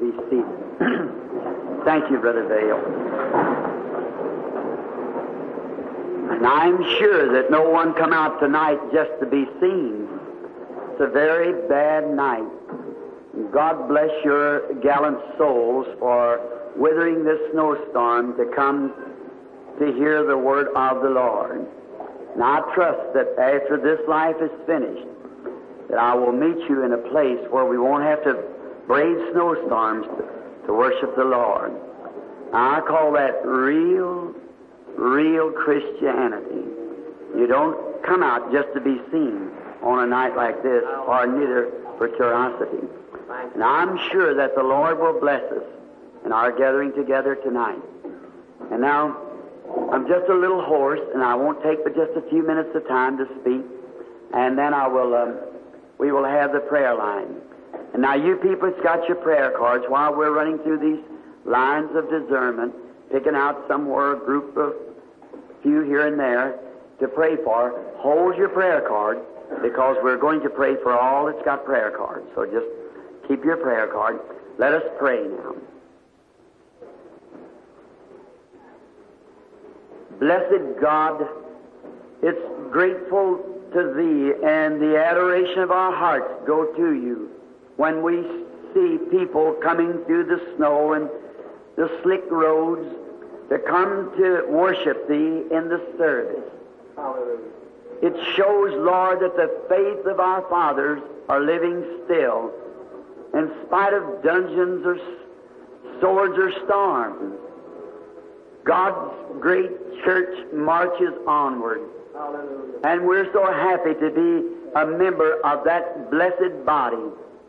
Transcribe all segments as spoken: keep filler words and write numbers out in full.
Be seated. Thank you, Brother Vail. And I'm sure that no one come out tonight just to be seen. It's a very bad night. God bless your gallant souls for weathering this snowstorm to come to hear the word of the Lord. And I trust that after this life is finished, that I will meet you in a place where we won't have to brave snowstorms to, to worship the Lord. Now, I call that real, real Christianity. You don't come out just to be seen on a night like this, or neither for curiosity. And I'm sure that the Lord will bless us in our gathering together tonight. And now, I'm just a little hoarse, and I won't take but just a few minutes of time to speak, and then I will, um, we will have the prayer line. And now you people that's got your prayer cards, while we're running through these lines of discernment, picking out somewhere a group of few here and there to pray for, hold your prayer card, because we're going to pray for all that's got prayer cards. So just keep your prayer card. Let us pray now. Blessed God, it's grateful to Thee, and the adoration of our hearts go to You when we see people coming through the snow and the slick roads to come to worship Thee in the service. Hallelujah. It shows, Lord, that the faith of our fathers are living still in spite of dungeons or swords or storms. God's great church marches onward. Hallelujah. And we're so happy to be a member of that blessed body,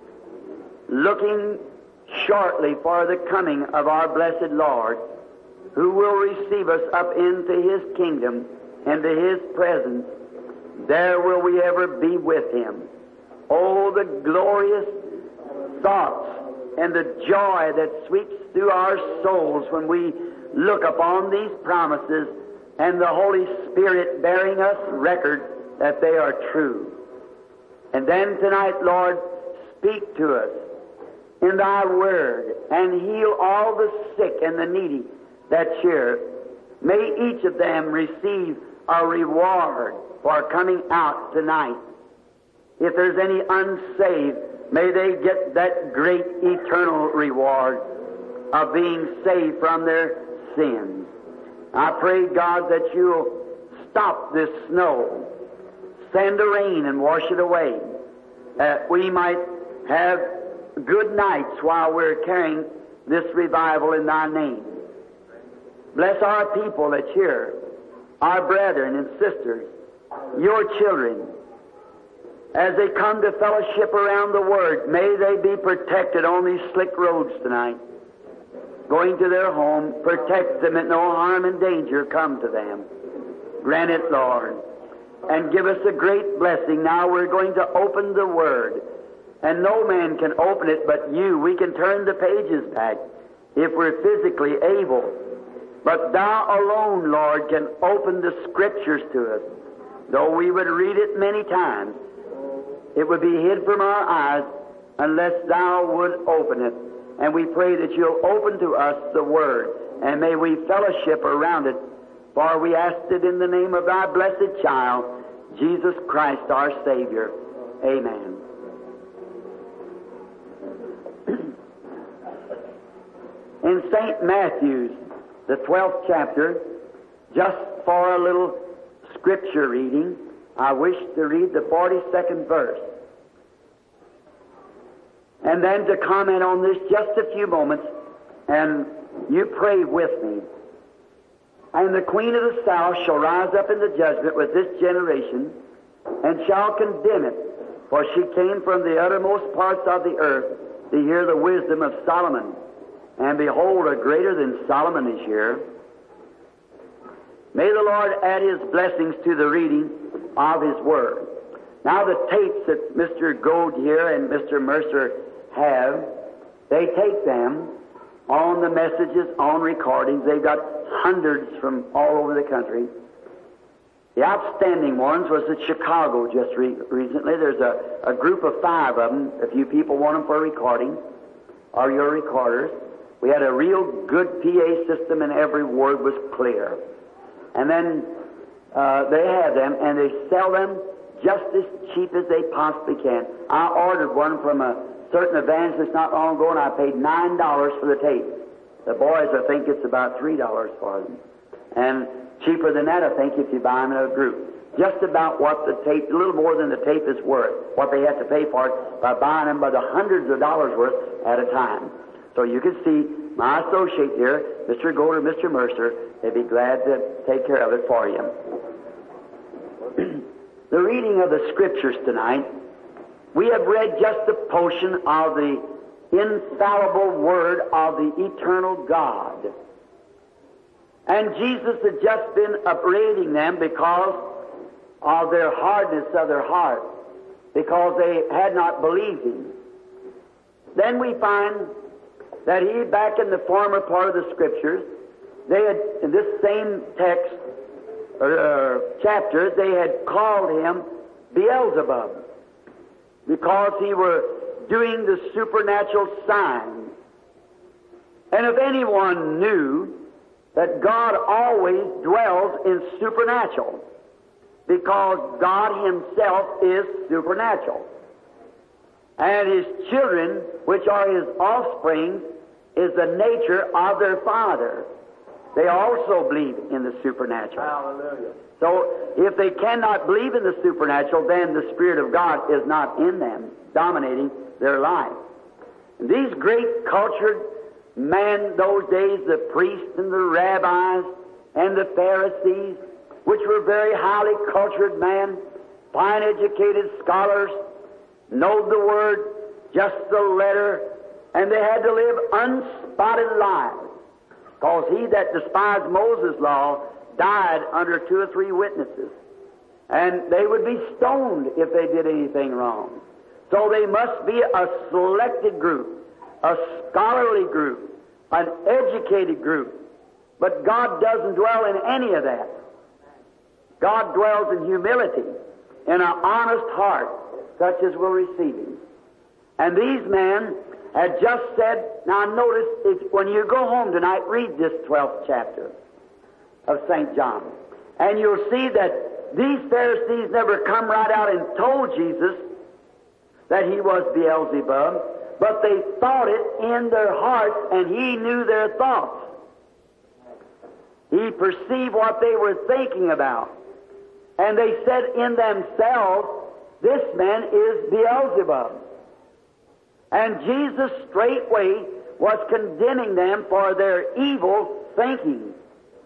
looking shortly for the coming of our blessed Lord, who will receive us up into His kingdom, into His presence. There will we ever be with Him. Oh, the glorious thoughts and the joy that sweeps through our souls when we look upon these promises and the Holy Spirit bearing us record that they are true. And then tonight, Lord, speak to us in Thy Word and heal all the sick and the needy that's here. May each of them receive a reward for coming out tonight. If there's any unsaved, may they get that great eternal reward of being saved from their sins. I pray, God, that You'll stop this snow, send a rain and wash it away, that we might have good nights while we're carrying this revival in Thy name. Bless our people that's here, our brethren and sisters, Your children. As they come to fellowship around the Word, may they be protected on these slick roads tonight. Going to their home, protect them that no harm and danger come to them. Grant it, Lord, and give us a great blessing. Now we're going to open the Word, and no man can open it but You. We can turn the pages back if we're physically able. But Thou alone, Lord, can open the Scriptures to us. Though we would read it many times, it would be hid from our eyes unless Thou would open it. And we pray that You'll open to us the Word, and may we fellowship around it, for we ask it in the name of Thy blessed child, Jesus Christ our Savior. Amen. In Saint Matthew's, the twelfth chapter, just for a little scripture reading, I wish to read the forty-second verse. And then to comment on this just a few moments, and you pray with me. And the queen of the south shall rise up in the judgment with this generation, and shall condemn it, for she came from the uttermost parts of the earth to hear the wisdom of Solomon. And behold, a greater than Solomon is here. May the Lord add His blessings to the reading of His Word. Now the tapes that Mister Gold here and Mister Mercer have, they take them on the messages, on recordings. They've got hundreds from all over the country. The outstanding ones was at Chicago just re- recently. There's a, a group of five of them, if you people want them for recording. or your recorders. We had a real good P A system and every word was clear. And then uh, they have them and they sell them just as cheap as they possibly can. I ordered one from a certain evangelist not long ago and I paid nine dollars for the tape. The boys, I think it's about three dollars for them. And cheaper than that, I think, if you buy them in a group. Just about what the tape, a little more than the tape is worth, what they have to pay for it by buying them by the hundreds of dollars worth at a time. So you can see my associate here, Mister Gold or Mister Mercer, they'd be glad to take care of it for you. The reading of the Scriptures tonight, we have read just a portion of the infallible Word of the eternal God. And Jesus had just been upbraiding them because of their hardness of their heart, because they had not believed Him. Then we find that He, back in the former part of the Scriptures, they had, in this same text, or uh, chapter, they had called Him Beelzebub, because He were doing the supernatural signs. And if anyone knew that God always dwells in supernatural, because God Himself is supernatural. And His children, which are His offspring, is the nature of their Father. They also believe in the supernatural. Hallelujah. So if they cannot believe in the supernatural, then the Spirit of God is not in them, dominating their life. And these great cultured men those days, the priests and the rabbis and the Pharisees, which were very highly cultured men, fine educated scholars, know the Word, just the letter, and they had to live unspotted lives. Because he that despised Moses' law died under two or three witnesses. And they would be stoned if they did anything wrong. So they must be a selected group, a scholarly group, an educated group. But God doesn't dwell in any of that. God dwells in humility, in an honest heart, such as will receive Him. And these men had just said, now notice, if, when you go home tonight, read this twelfth chapter of Saint John. And you'll see that these Pharisees never come right out and told Jesus that He was Beelzebub, but they thought it in their hearts, and He knew their thoughts. He perceived what they were thinking about. And they said in themselves, this man is Beelzebub. And Jesus straightway was condemning them for their evil thinking.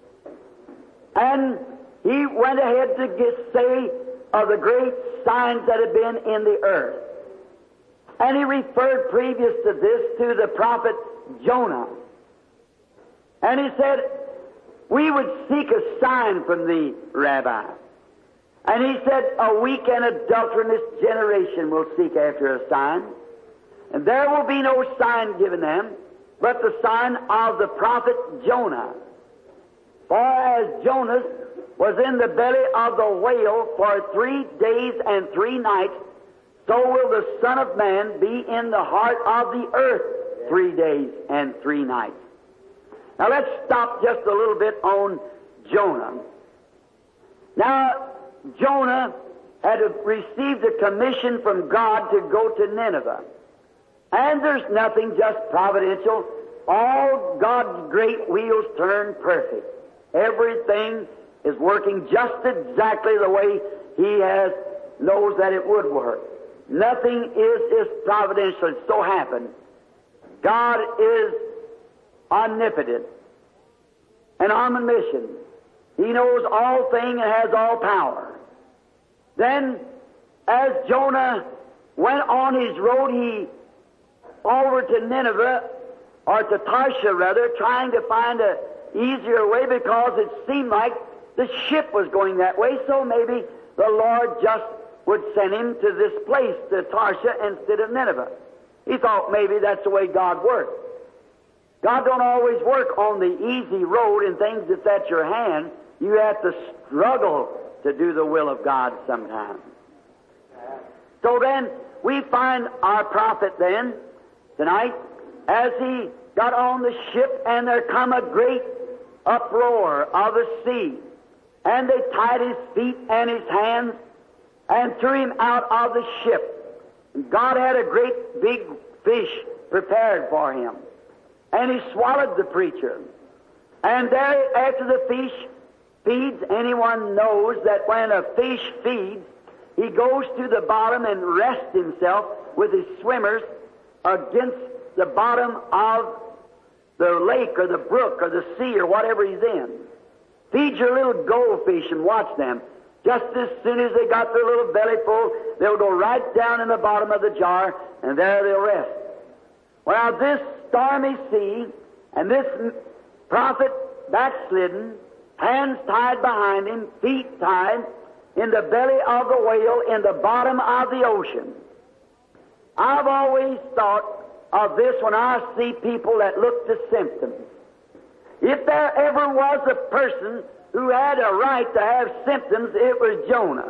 And He went ahead to get, say of the great signs that had been in the earth. And He referred previous to this to the prophet Jonah. And He said, we would seek a sign from thee, Rabbi. And He said, a weak and adulterous generation will seek after a sign. And there will be no sign given them, but the sign of the prophet Jonah. For as Jonas was in the belly of the whale for three days and three nights, so will the Son of Man be in the heart of the earth three days and three nights. Now let's stop just a little bit on Jonah. Now, Jonah had received a commission from God to go to Nineveh. And there's nothing just providential. All God's great wheels turn perfect. Everything is working just exactly the way He has knows that it would work. Nothing is is providential. It so happened. God is omnipotent and omniscient. He knows all things and has all power. Then, as Jonah went on his road, he over to Nineveh, or to Tarshish rather, trying to find an easier way because it seemed like the ship was going that way, so maybe the Lord just would send him to this place, to Tarshish, instead of Nineveh. He thought maybe that's the way God worked. God don't always work on the easy road and things that's at your hand. You have to struggle to do the will of God sometimes. So then, we find our prophet then, tonight, as he got on the ship, and there come a great uproar of the sea, and they tied his feet and his hands and threw him out of the ship. And God had a great big fish prepared for him, and he swallowed the preacher. And there, after the fish feeds, anyone knows that when a fish feeds, he goes to the bottom and rests himself with his swimmers against the bottom of the lake or the brook or the sea or whatever he's in. Feed your little goldfish and watch them. Just as soon as they got their little belly full, they'll go right down in the bottom of the jar, and there they'll rest. Well, this stormy sea and this prophet backslidden, hands tied behind him, feet tied, in the belly of the whale, in the bottom of the ocean. I've always thought of this when I see people that look to symptoms. If there ever was a person who had a right to have symptoms, it was Jonah.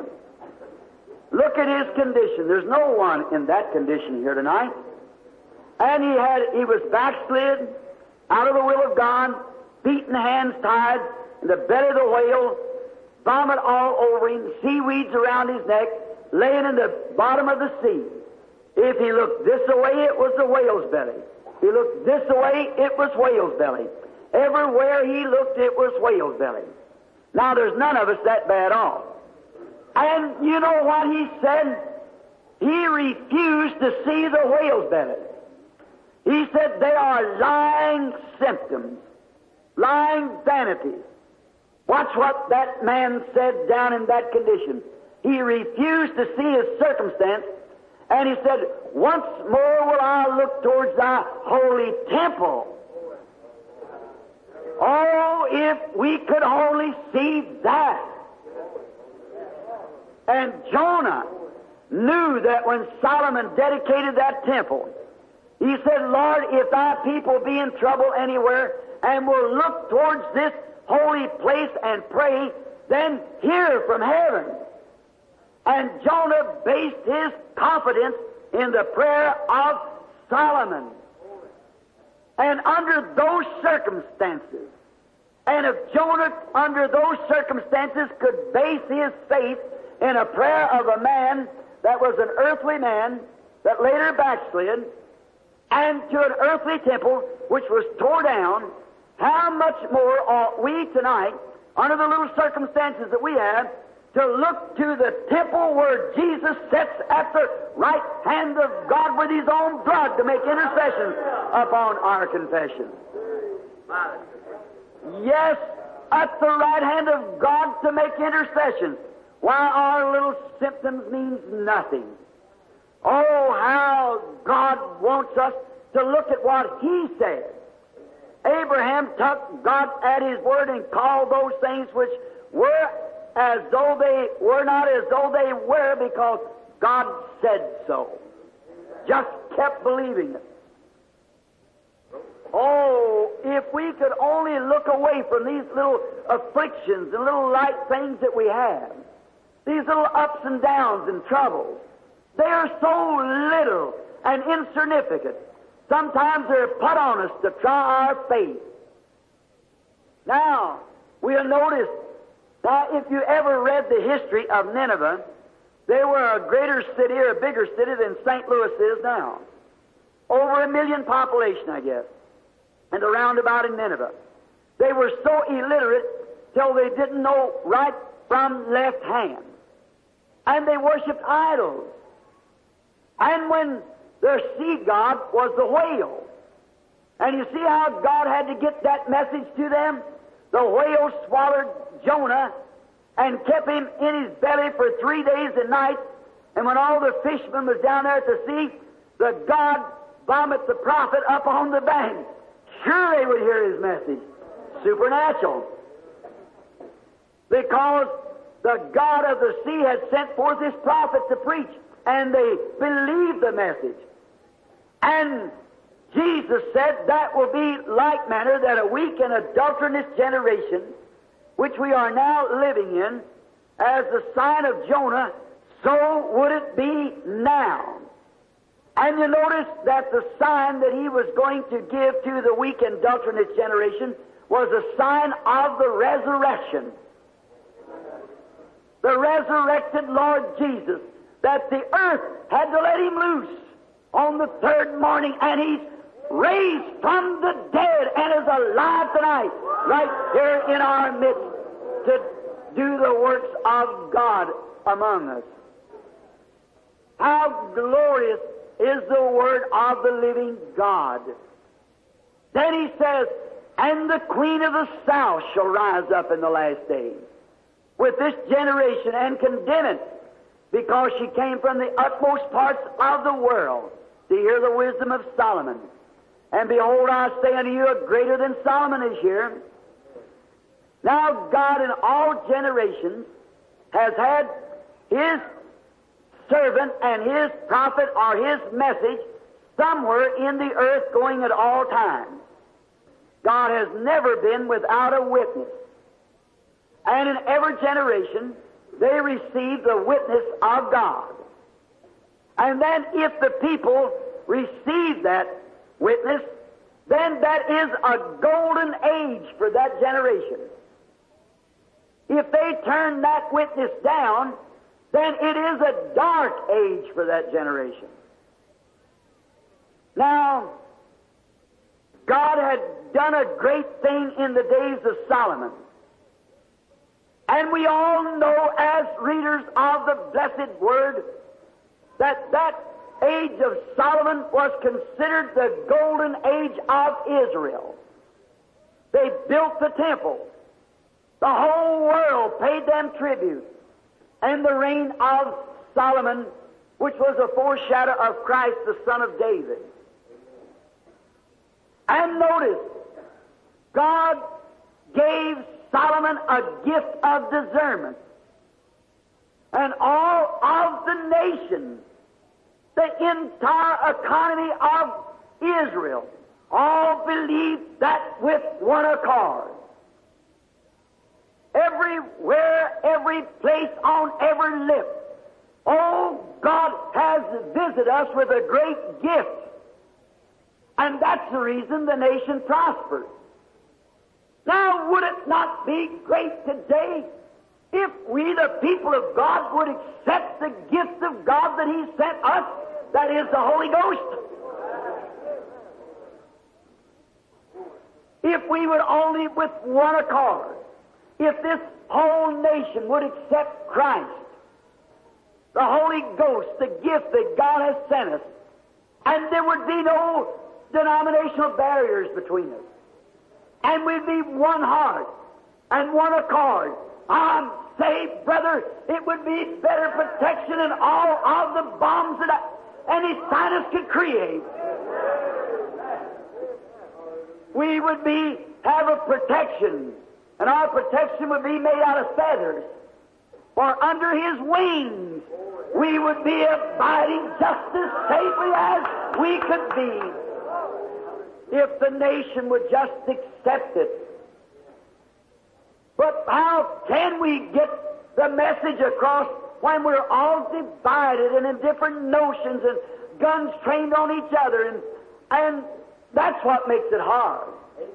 Look at his condition. There's no one in that condition here tonight. And he had he was backslid, out of the will of God, feet and hands tied, in the belly of the whale, vomit all over him, seaweeds around his neck, laying in the bottom of the sea. If he looked this away, it was the whale's belly. If he looked this away, it was whale's belly. Everywhere he looked, it was whale's belly. Now, there's none of us that bad off. And you know what he said? He refused to see the whale's belly. He said they are lying symptoms, lying vanities. Watch what that man said down in that condition. He refused to see his circumstance, and he said, once more will I look towards thy holy temple. Oh, if we could only see that. And Jonah knew that when Solomon dedicated that temple, he said, Lord, if thy people be in trouble anywhere and will look towards this holy place and pray, then hear from heaven. And Jonah based his confidence in the prayer of Solomon. And under those circumstances, and if Jonah under those circumstances could base his faith in a prayer of a man that was an earthly man that later backslid, and to an earthly temple which was torn down, how much more ought we tonight, under the little circumstances that we have, to look to the temple where Jesus sits at the right hand of God with his own blood to make intercession upon our confession. Yes, at the right hand of God to make intercession, while our little symptoms means nothing. Oh, how God wants us to look at what he said. Abraham took God at his word and called those things which were as though they were not as though they were, because God said so. Just kept believing it. Oh, if we could only look away from these little afflictions and little light things that we have, these little ups and downs and troubles, they are so little and insignificant. Sometimes they're put on us to try our faith. Now, we'll notice that if you ever read the history of Nineveh, they were a greater city or a bigger city than Saint Louis is now. Over a million population, I guess, and around about in Nineveh. They were so illiterate till they didn't know right from left hand. And they worshipped idols. And when their sea god was the whale. And you see how God had to get that message to them? The whale swallowed Jonah and kept him in his belly for three days and nights. And when all the fishermen was down there at the sea, the God vomited the prophet up on the bank. Sure they would hear his message. Supernatural. Because the God of the sea had sent forth his prophet to preach. And they believed the message. And Jesus said that will be like manner that a weak and adulterous generation, which we are now living in, as the sign of Jonah, so would it be now. And you notice that the sign that he was going to give to the weak and adulterous generation was a sign of the resurrection. The resurrected Lord Jesus, that the earth had to let him loose on the third morning, and he's raised from the dead and is alive tonight, right here in our midst, to do the works of God among us. How glorious is the word of the living God. Then he says, and the queen of the south shall rise up in the last days with this generation and condemn it, because she came from the utmost parts of the world to hear the wisdom of Solomon. And behold, I say unto you, a greater than Solomon is here. Now God in all generations has had His servant and His prophet or His message somewhere in the earth going at all times. God has never been without a witness. And in every generation, they receive the witness of God. And then if the people receive that witness, then that is a golden age for that generation. If they turn that witness down, then it is a dark age for that generation. Now, God had done a great thing in the days of Solomon. And we all know, as readers of the blessed Word, that that age of Solomon was considered the golden age of Israel. They built the temple. The whole world paid them tribute. And the reign of Solomon, which was a foreshadow of Christ, the son of David. And notice, God gave Solomon a gift of discernment. And all of the nations, the entire economy of Israel, all believed that with one accord. Everywhere, every place, on every lip, oh, God has visited us with a great gift. And that's the reason the nation prospered. Now, would it not be great today if we, the people of God, would accept the gift of God that He sent us, that is the Holy Ghost? If we would only with one accord, if this whole nation would accept Christ, the Holy Ghost, the gift that God has sent us, and there would be no denominational barriers between us, and we'd be one heart and one accord. I'm saved, brother. It would be better protection than all of the bombs that any scientist could create. We would be have a protection, and our protection would be made out of feathers. For under His wings we would be abiding just as safely as we could be, if the nation would just accept it. But how can we get the message across when we're all divided and in different notions and guns trained on each other? And, and that's what makes it hard.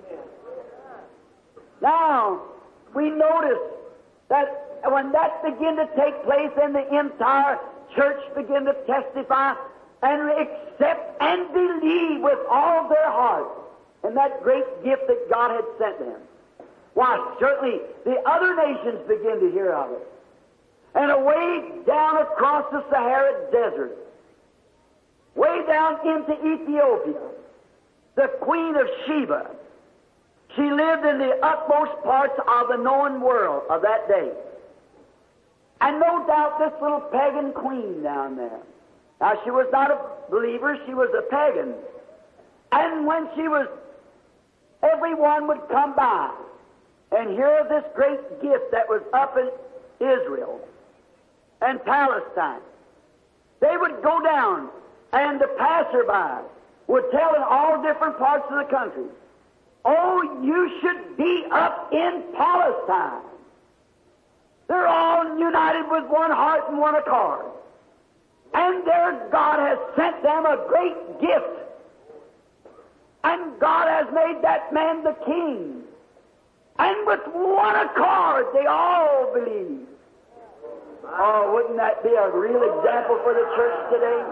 Now, we notice that when that began to take place, then the entire church began to testify and accept and believe with all their heart in that great gift that God had sent them. Why, certainly the other nations began to hear of it. And away down across the Sahara Desert, way down into Ethiopia, the Queen of Sheba, she lived in the utmost parts of the known world of that day. And no doubt this little pagan queen down there, now she was not a believer, she was a pagan. And when she was, everyone would come by and hear of this great gift that was up in Israel and Palestine. They would go down, and the passerby would tell in all different parts of the country, oh, you should be up in Palestine. They're all united with one heart and one accord. And their God has sent them a great gift. And God has made that man the king. And with one accord, they all believe. Oh, wouldn't that be a real example for the church today?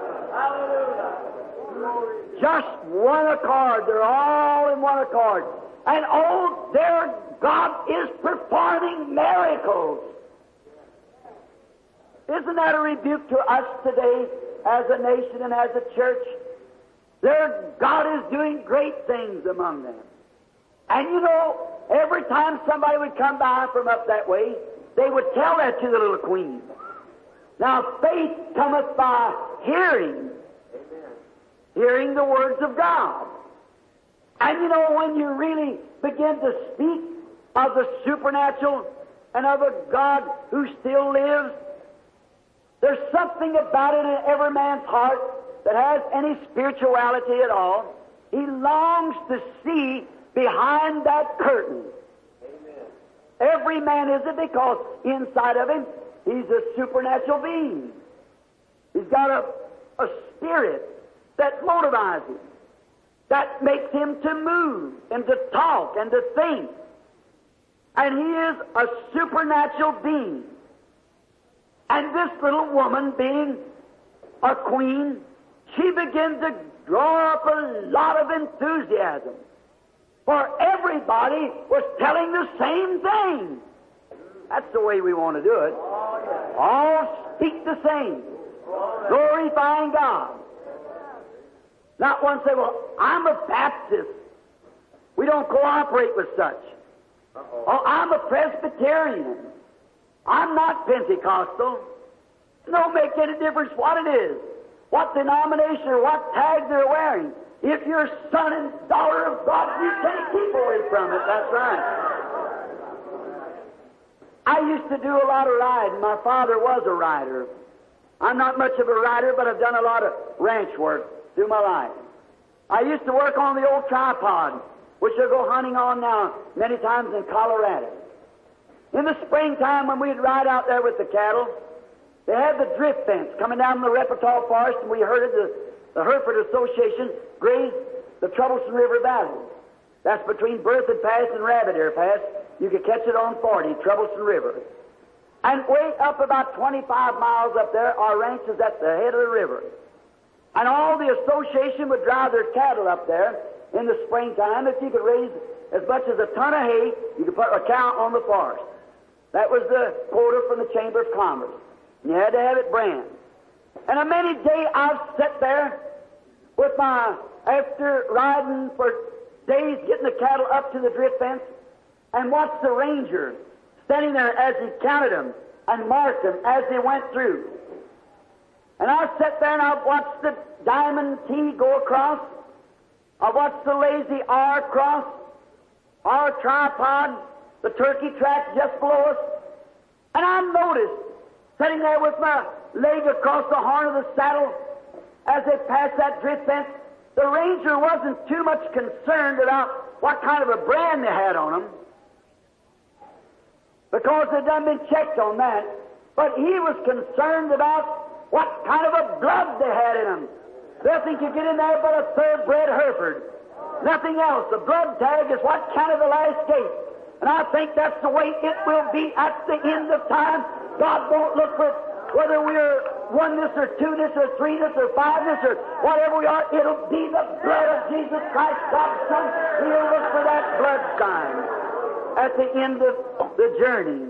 Just one accord. They're all in one accord. And oh, their God is performing miracles. Isn't that a rebuke to us today as a nation and as a church? Their God is doing great things among them. And you know, every time somebody would come by from up that way, they would tell that to the little queen. Now, faith cometh by hearing, hearing the words of God. And you know, when you really begin to speak of the supernatural and of a God who still lives, there's something about it in every man's heart that has any spirituality at all. He longs to see behind that curtain. Amen. Every man is it because inside of him he's a supernatural being. He's got a, a spirit that motivates him, that makes him to move and to talk and to think. And he is a supernatural being. And this little woman, being a queen, she began to draw up a lot of enthusiasm. For everybody was telling the same thing. That's the way we want to do it. All speak the same, glorifying God. Not one say, well, I'm a Baptist. We don't cooperate with such. Oh, I'm a Presbyterian. I'm not Pentecostal. It don't make any difference what it is, what denomination or what tag they're wearing. If you're son and daughter of God, you can't keep away from it. That's right. I used to do a lot of riding. My father was a rider. I'm not much of a rider, but I've done a lot of ranch work through my life. I used to work on the old tripod, which I go hunting on now many times in Colorado. In the springtime, when we'd ride out there with the cattle, they had the drift fence coming down the Repertoire Forest, and we herded the, the Hereford Association graze the Troublesome River Valley. That's between Berthoud Pass and Rabbit Ear Pass. You could catch it on forty, Troublesome River. And way up about twenty-five miles up there, our ranch is at the head of the river. And all the association would drive their cattle up there in the springtime. If you could raise as much as a ton of hay, you could put a cow on the forest. That was the quota from the Chamber of Commerce. You had to have it brand. And a many day I've sat there with my, after riding for days, getting the cattle up to the drift fence, and watched the ranger standing there as he counted them and marked them as they went through. And I sat there and I watched the Diamond T go across. I watched the Lazy R cross, our tripod, the turkey track just below us. And I noticed, sitting there with my leg across the horn of the saddle, as they passed that drift fence, the ranger wasn't too much concerned about what kind of a brand they had on them, because they'd done been checked on that. But he was concerned about what kind of a blood they had in them. Nothing could get in there but a thoroughbred Hereford. Nothing else. The blood tag is what counted the last gate. And I think that's the way it will be at the end of time. God won't look for whether we're oneness or two-ness or three-ness or five-ness or whatever we are. It'll be the blood of Jesus Christ, God's Son. He'll look for that blood sign at the end of the journey.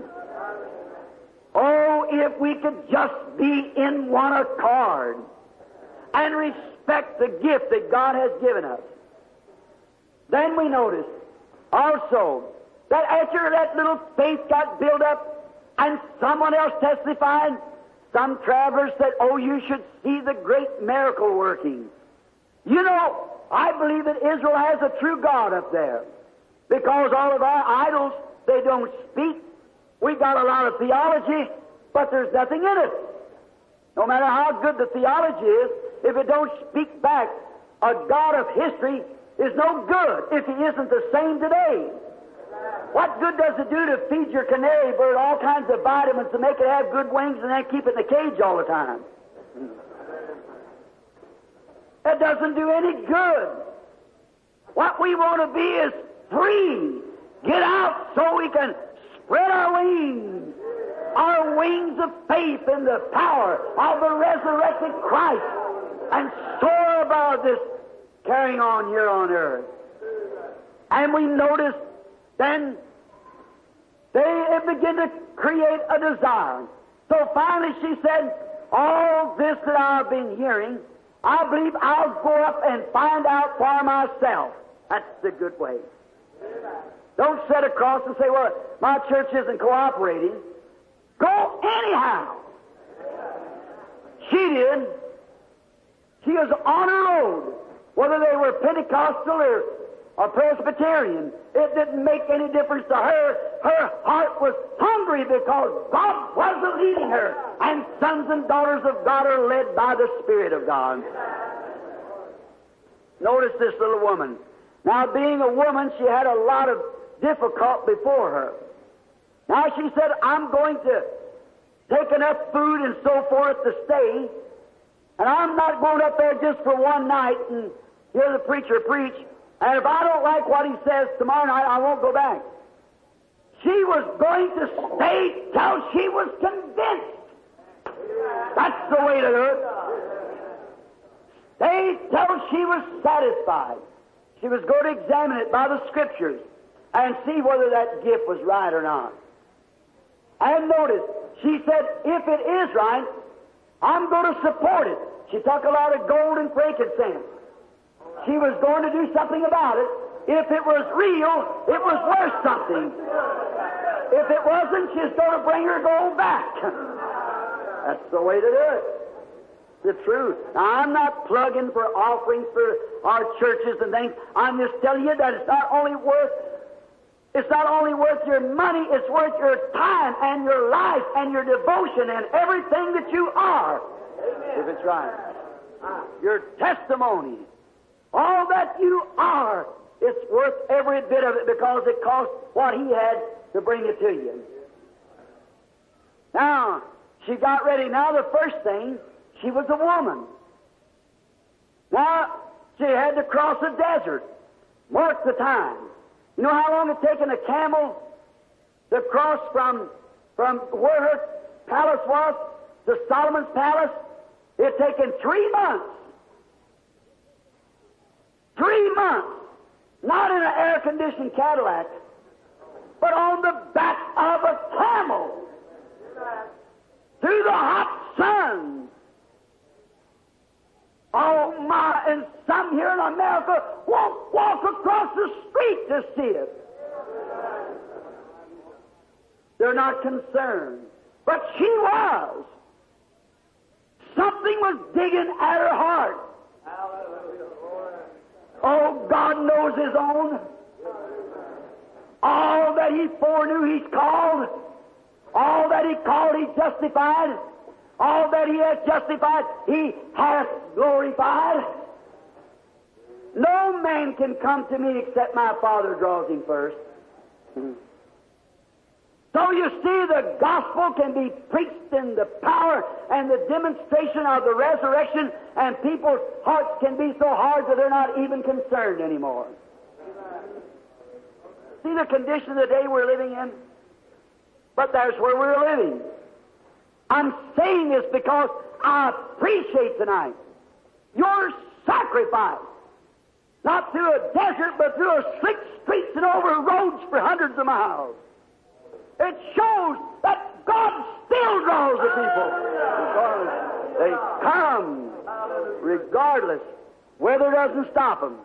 Oh, if we could just be in one accord and respect the gift that God has given us. Then we notice also that after that little faith got built up and someone else testified, some travelers said, oh, you should see the great miracle working. You know, I believe that Israel has a true God up there, because all of our idols, they don't speak. We got a lot of theology, but there's nothing in it. No matter how good the theology is, if it don't speak back, a God of history is no good if he isn't the same today. What good does it do to feed your canary bird all kinds of vitamins to make it have good wings and then keep it in the cage all the time? It doesn't do any good. What we want to be is free. Get out so we can spread our wings, our wings of faith in the power of the resurrected Christ, and soar above this carrying on here on earth. And we notice then they begin to create a desire. So finally she said, all this that I've been hearing, I believe I'll go up and find out for myself. That's the good way. Don't sit across and say, well, my church isn't cooperating. Go anyhow. She did. She was on her own. Whether they were Pentecostal or, or Presbyterian, it didn't make any difference to her. Her heart was hungry because God wasn't leading her. And sons and daughters of God are led by the Spirit of God. Notice this little woman. Now, being a woman, she had a lot of difficulty before her. Now, she said, I'm going to take enough food and so forth to stay, and I'm not going up there just for one night and hear the preacher preach, and if I don't like what he says tomorrow night, I won't go back. She was going to stay till she was convinced. That's the way to do it. Stay till she was satisfied. She was going to examine it by the Scriptures and see whether that gift was right or not. And notice, she said, if it is right, I'm going to support it. She took a lot of gold and frankincense. She was going to do something about it. If it was real, it was worth something. If it wasn't, she's going to bring her gold back. That's the way to do it. The truth. Now, I'm not plugging for offerings for our churches and things. I'm just telling you that it's not only worth it's not only worth your money, it's worth your time and your life and your devotion and everything that you are. Amen. If it's right. Your testimony, all that you are, it's worth every bit of it because it cost what he had to bring it to you. Now, she got ready. Now, the first thing, she was a woman. Now, she had to cross a desert. Mark the time. You know how long it taken a camel to cross from, from where her palace was to Solomon's palace? It had taken three months. Three months. Not in an air-conditioned Cadillac, but on the back of a camel. Through the hot sun. Oh my, and some here in America won't walk across the street to see it. They're not concerned. But she was. Something was digging at her heart. Oh, God knows His own. All that He foreknew, He's called. All that He called, He justified. All that He has justified, He hath glorified. No man can come to me except my Father draws him first. Hmm. So you see, the gospel can be preached in the power and the demonstration of the resurrection, and people's hearts can be so hard that they're not even concerned anymore. See the condition of the day we're living in? But that's where we're living. I'm saying this because I appreciate tonight your sacrifice. Not through a desert, but through a slick streets and over roads for hundreds of miles. It shows that God still draws the people. Because they come regardless. Weather doesn't stop them.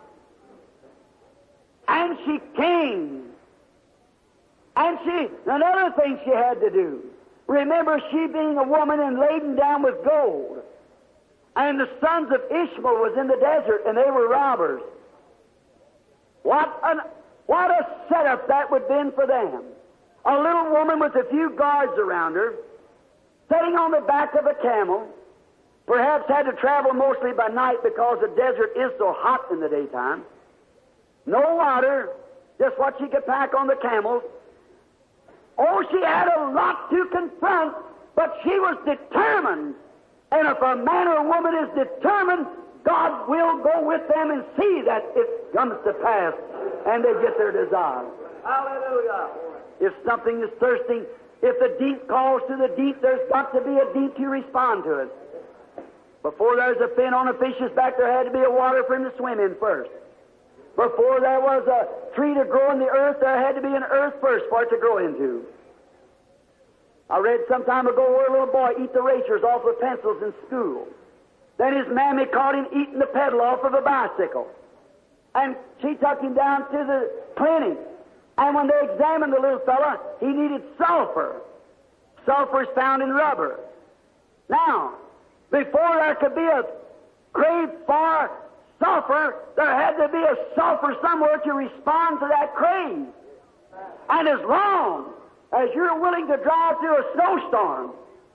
And she came. And she, another thing she had to do. Remember, she being a woman and laden down with gold. And the sons of Ishmael was in the desert, and they were robbers. What an, what a setup that would have been for them. A little woman with a few guards around her, sitting on the back of a camel, perhaps had to travel mostly by night because the desert is so hot in the daytime. No water, just what she could pack on the camel. Oh, she had a lot to confront, but she was determined. And if a man or woman is determined, God will go with them and see that it comes to pass and they get their desire. Hallelujah. If something is thirsting, if the deep calls to the deep, there's got to be a deep to respond to it. Before there's a fin on a fish's back, there had to be a water for him to swim in first. Before there was a tree to grow in the earth, there had to be an earth first for it to grow into. I read some time ago where a little boy eat the erasers off of pencils in school. Then his mammy caught him eating the pedal off of a bicycle. And she took him down to the clinic. And when they examined the little fella, he needed sulfur. Sulfur is found in rubber. Now, before there could be a crave for sulfur, there had to be a sulfur somewhere to respond to that crave. And as long as you're willing to drive through a snowstorm,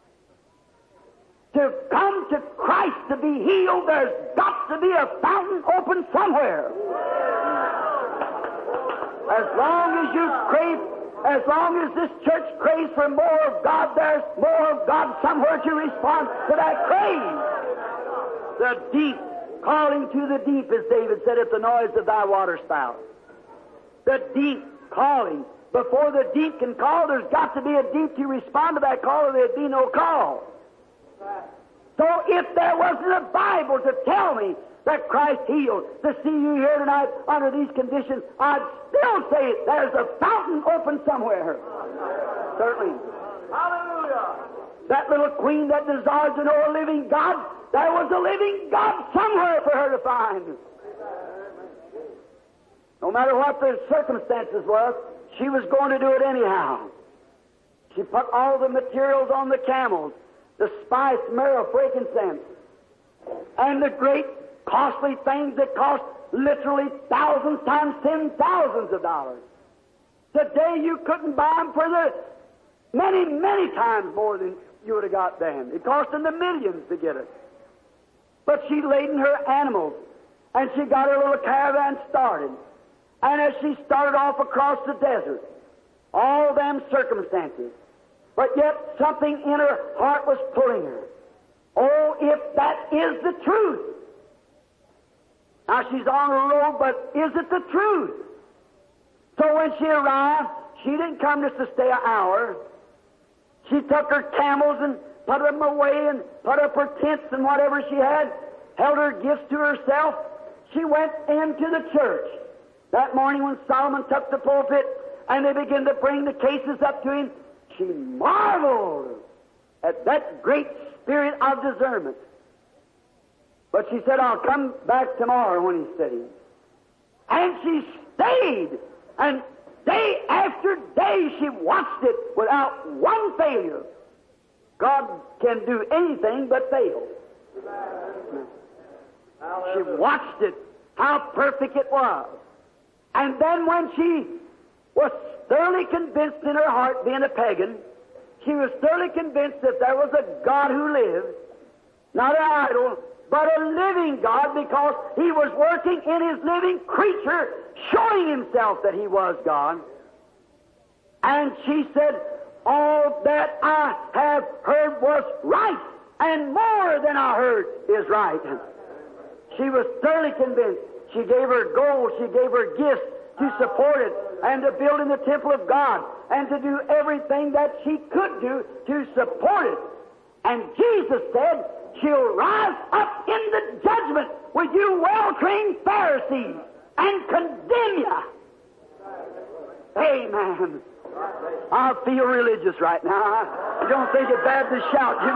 to come to Christ to be healed, there's got to be a fountain open somewhere. As long as you crave, as long as this church craves for more of God, there's more of God somewhere to respond to that crave. The deep, calling to the deep, as David said, at the noise of thy water spout. The deep calling. Before the deep can call, there's got to be a deep to respond to that call, or there'd be no call. So if there wasn't a Bible to tell me that Christ healed, to see you here tonight under these conditions, I'd still say there's a fountain open somewhere. Certainly. Hallelujah. That little queen that desired to know a living God, there was a living God somewhere for her to find. No matter what the circumstances were, she was going to do it anyhow. She put all the materials on the camels, the spice, myrrh, frankincense, and the great costly things that cost literally thousands times ten thousands of dollars. Today you couldn't buy them for the many, many times more than you would have got then. It cost in the millions to get it. But she laden her animals, and she got her little caravan started. And as she started off across the desert, all them circumstances, but yet something in her heart was pulling her. Oh, if that is the truth. Now she's on the road, but is it the truth? So when she arrived, she didn't come just to stay an hour. She took her camels and put them away and put up her tents and whatever she had, held her gifts to herself. She went into the church. That morning when Solomon took the pulpit and they began to bring the cases up to him, she marveled at that great spirit of discernment. But she said, I'll come back tomorrow when he's sitting. And she stayed, and day after day she watched it without one failure. God can do anything but fail. She watched it, how perfect it was. And then when she was thoroughly convinced in her heart, being a pagan, she was thoroughly convinced that there was a God who lived, not an idol, but a living God, because he was working in his living creature, showing himself that he was God. And she said, all that I have heard was right, and more than I heard is right. She was thoroughly convinced. She gave her gold, she gave her gifts to support it, and to build in the temple of God, and to do everything that she could do to support it. And Jesus said, she'll rise up in the judgment with you well-trained Pharisees and condemn you. Amen. I feel religious right now. I don't think it's bad to shout. You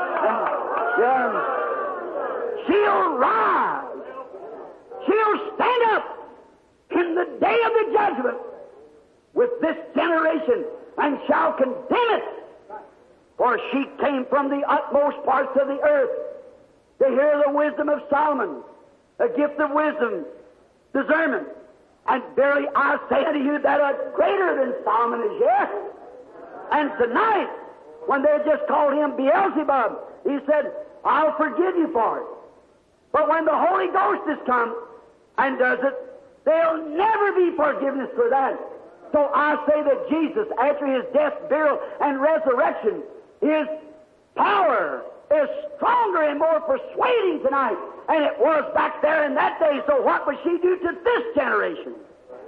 know, yeah. She'll rise. She'll stand up in the day of the judgment with this generation and shall condemn it. For she came from the utmost parts of the earth to hear the wisdom of Solomon, a gift of wisdom, discernment. And verily I say unto you that a greater than Solomon is here. And tonight, when they just called him Beelzebub, he said, I'll forgive you for it. But when the Holy Ghost has come and does it, there'll never be forgiveness for that. So I say that Jesus, after his death, burial, and resurrection, his power is stronger and more persuading tonight than it was back there in that day. So what would she do to this generation?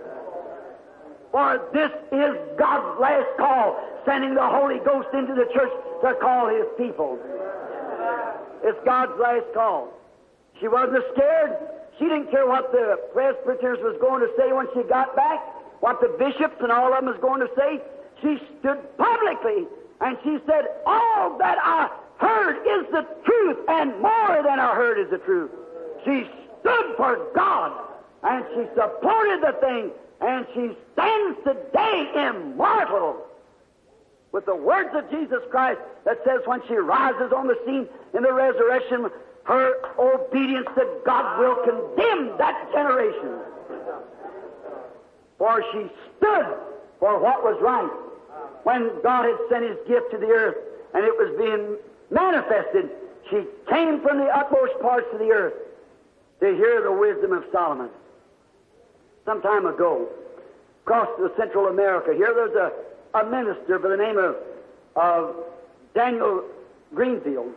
For this is God's last call, sending the Holy Ghost into the church to call His people. It's God's last call. She wasn't scared. She didn't care what the presbyters was going to say when she got back, what the bishops and all of them was going to say. She stood publicly and she said, all that I heard is the truth, and more than I heard is the truth. She stood for God, and she supported the thing, and she stands today immortal with the words of Jesus Christ that says when she rises on the scene in the resurrection, her obedience to God will condemn that generation. For she stood for what was right when God had sent His gift to the earth and it was being manifested. She came from the utmost parts of the earth to hear the wisdom of Solomon. Some time ago, across to Central America, here there's a, a minister by the name of, of Daniel Greenfield.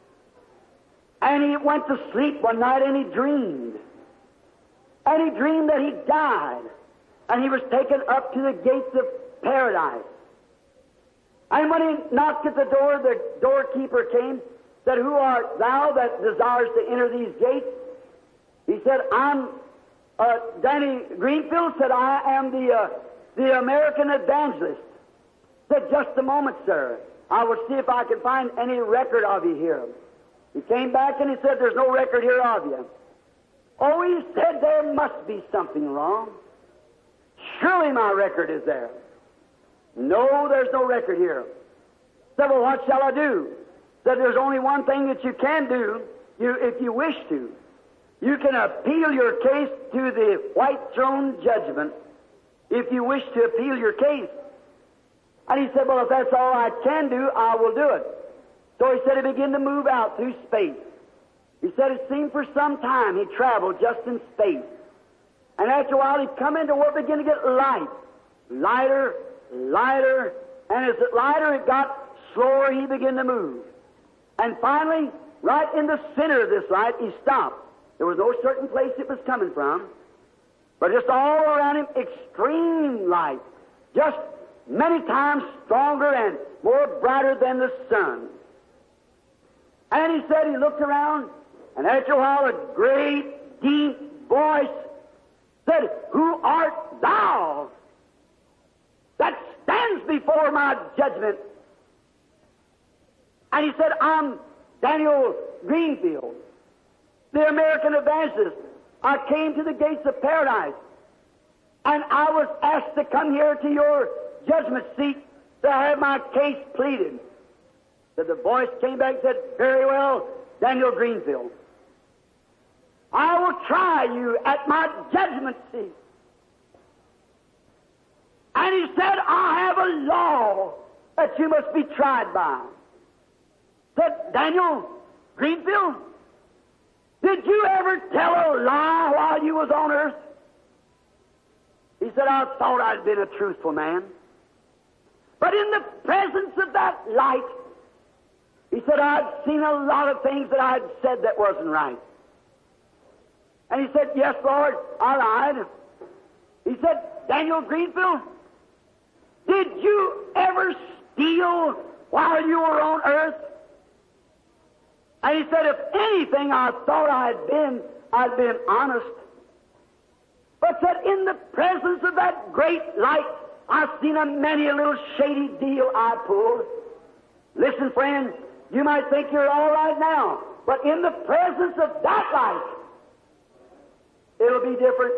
And he went to sleep one night and he dreamed. And he dreamed that he died. And he was taken up to the gates of paradise. And when he knocked at the door, the doorkeeper came, said, who art thou that desires to enter these gates? He said, I'm, uh, Danny Greenfield said, I am the, uh, the American evangelist. Said, just a moment, sir. I will see if I can find any record of you here. He came back and he said, there's no record here of you. Oh, he said, there must be something wrong. Surely my record is there. No, there's no record here. Said, well, what shall I do? Said, there's only one thing that you can do, you, if you wish to. You can appeal your case to the white throne judgment if you wish to appeal your case. And he said, well, if that's all I can do, I will do it. So he said he began to move out through space. He said it seemed for some time he traveled just in space. And after a while he'd come into where it began to get light. Lighter, lighter, and as it lighter it got slower, he began to move. And finally, right in the center of this light, he stopped. There was no certain place it was coming from, but just all around him, extreme light. Just many times stronger and more brighter than the sun. And he said he looked around, and after a while a great, deep voice said, who art thou that stands before my judgment? And he said, I'm Daniel Greenfield, the American evangelist. I came to the gates of paradise, and I was asked to come here to your judgment seat to have my case pleaded. So the voice came back and said, very well, Daniel Greenfield, I will try you at my judgment seat. And he said, I have a law that you must be tried by. Said, Daniel Greenfield, did you ever tell a lie while you was on earth? He said, I thought I'd been a truthful man. But in the presence of that light, he said, I'd seen a lot of things that I'd said that wasn't right. And he said, yes, Lord, I lied. He said, Daniel Greenfield, did you ever steal while you were on earth? And he said, if anything, I thought I'd been, I'd been honest. But said, in the presence of that great light, I've seen a many a little shady deal I pulled. Listen, friend, you might think you're all right now, but in the presence of that light, it'll be different.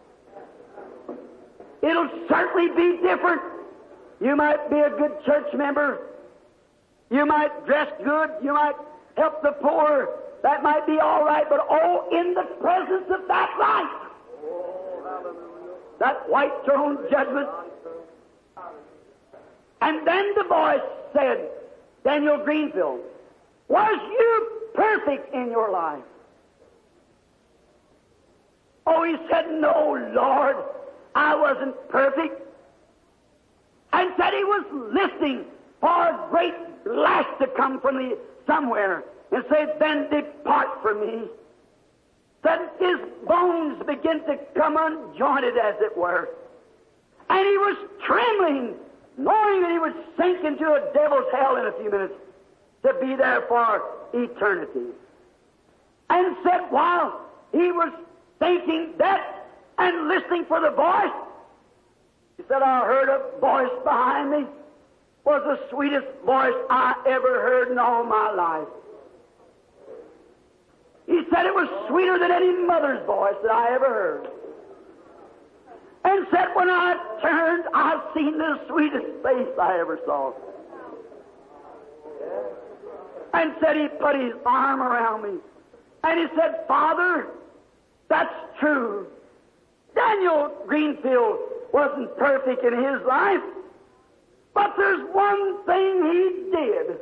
It'll certainly be different. You might be a good church member. You might dress good. You might help the poor. That might be all right, but oh, in the presence of that light, that white throne judgment. And then the voice said, Daniel Greenfield, was you perfect in your life? Oh, he said, no, Lord, I wasn't perfect. And said he was listening for a great blast to come from the somewhere and say, then depart from me. Then his bones begin to come unjointed, as it were. And he was trembling, knowing that he would sink into a devil's hell in a few minutes to be there for eternity. And said, while he was thinking that and listening for the voice, he said, I heard a voice behind me. It was the sweetest voice I ever heard in all my life. He said it was sweeter than any mother's voice that I ever heard. And said, when I turned, I seen the sweetest face I ever saw. And said he put his arm around me. And he said, Father, that's true. Daniel Greenfield wasn't perfect in his life, but there's one thing he did.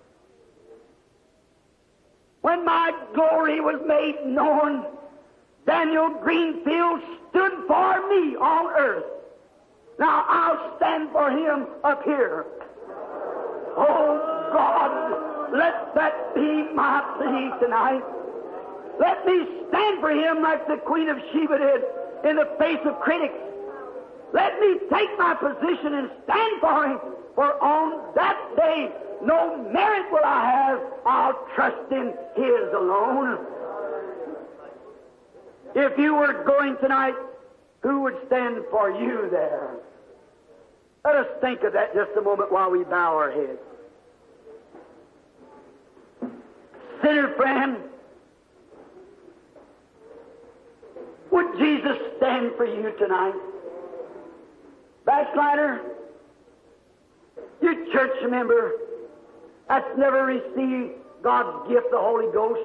When my glory was made known, Daniel Greenfield stood for me on earth. Now I'll stand for him up here. Oh God, let that be my plea tonight. Let me stand for him like the Queen of Sheba did in the face of critics. Let me take my position and stand for him, for on that day no merit will I have, I'll trust in his alone. If you were going tonight, who would stand for you there? Let us think of that just a moment while we bow our heads. Sinner friend, would Jesus stand for you tonight? Backslider, you church member that's never received God's gift, the Holy Ghost,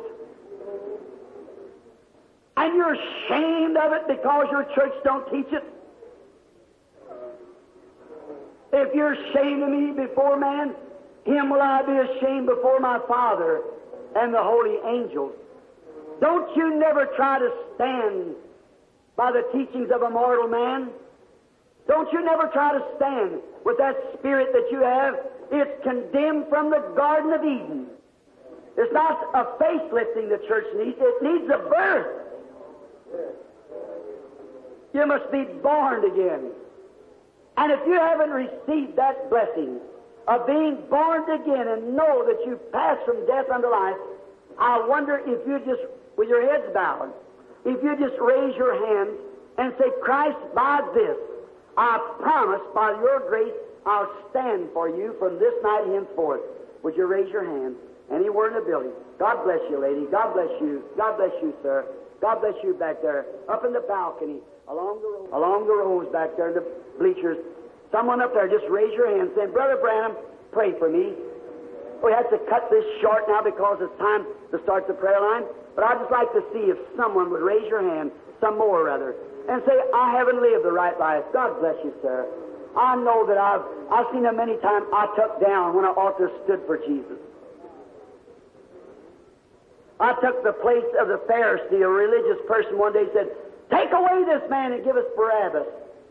and you're ashamed of it because your church don't teach it. If you're ashamed of me before man, him will I be ashamed before my Father and the holy angels. Don't you never try to stand by the teachings of a mortal man. Don't you never try to stand with that spirit that you have. It's condemned from the Garden of Eden. It's not a facelifting the church needs. It needs a birth. You must be born again. And if you haven't received that blessing of being born again and know that you pass from death unto life, I wonder if you just, with your heads bowed, if you just raise your hand and say, Christ, by this, I promise by your grace I'll stand for you from this night henceforth. Would you raise your hand? Anywhere in the building. God bless you, lady. God bless you. God bless you, sir. God bless you back there. Up in the balcony. Along the road. Along the rows back there in the bleachers. Someone up there, just raise your hand saying, Brother Branham, pray for me. We have to cut this short now because it's time to start the prayer line. But I'd just like to see if someone would raise your hand, some more rather, and say, I haven't lived the right life. God bless you, sir. I know that I've I've seen them many times I took down when an altar stood for Jesus. I took the place of the Pharisee, a religious person, one day said, take away this man and give us Barabbas.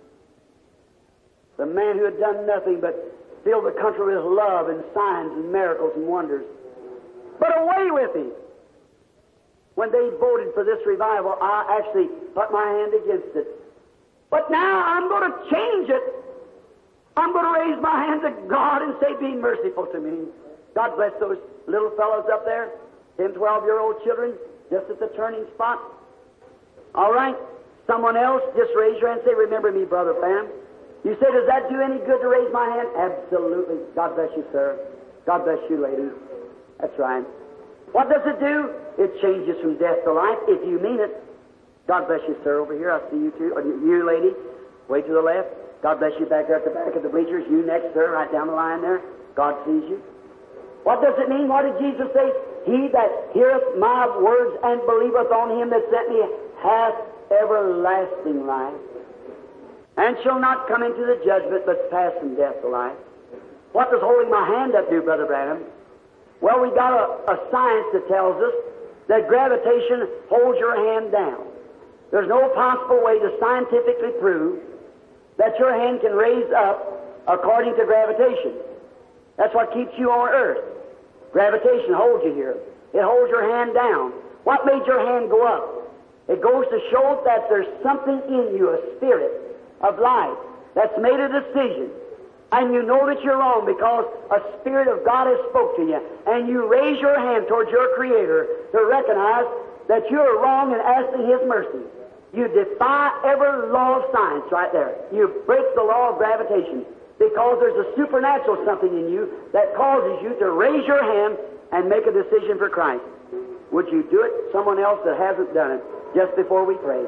The man who had done nothing but fill the country with love and signs and miracles and wonders. But away with him. When they voted for this revival, I actually put my hand against it. But now I'm going to change it. I'm going to raise my hand to God and say, be merciful to me. God bless those little fellows up there, ten, twelve-year-old children, just at the turning spot. All right? Someone else, just raise your hand and say, remember me, Brother Pam. You say, does that do any good to raise my hand? Absolutely. God bless you, sir. God bless you, lady. That's right. What does it do? It changes from death to life, if you mean it. God bless you, sir, over here. I see you too. Or you, lady, way to the left. God bless you back there at the back of the bleachers. You next, sir, right down the line there. God sees you. What does it mean? What did Jesus say? He that heareth my words and believeth on him that sent me hath everlasting life, and shall not come into the judgment, but pass from death to life. What does holding my hand up do, Brother Branham? Well, we got a, a science that tells us that gravitation holds your hand down. There's no possible way to scientifically prove that your hand can raise up according to gravitation. That's what keeps you on earth. Gravitation holds you here. It holds your hand down. What made your hand go up? It goes to show that there's something in you, a spirit of life, that's made a decision. And you know that you're wrong because a Spirit of God has spoke to you. And you raise your hand towards your Creator to recognize that you're wrong and asking His mercy. You defy every law of science right there. You break the law of gravitation because there's a supernatural something in you that causes you to raise your hand and make a decision for Christ. Would you do it? Someone else that hasn't done it just before we pray.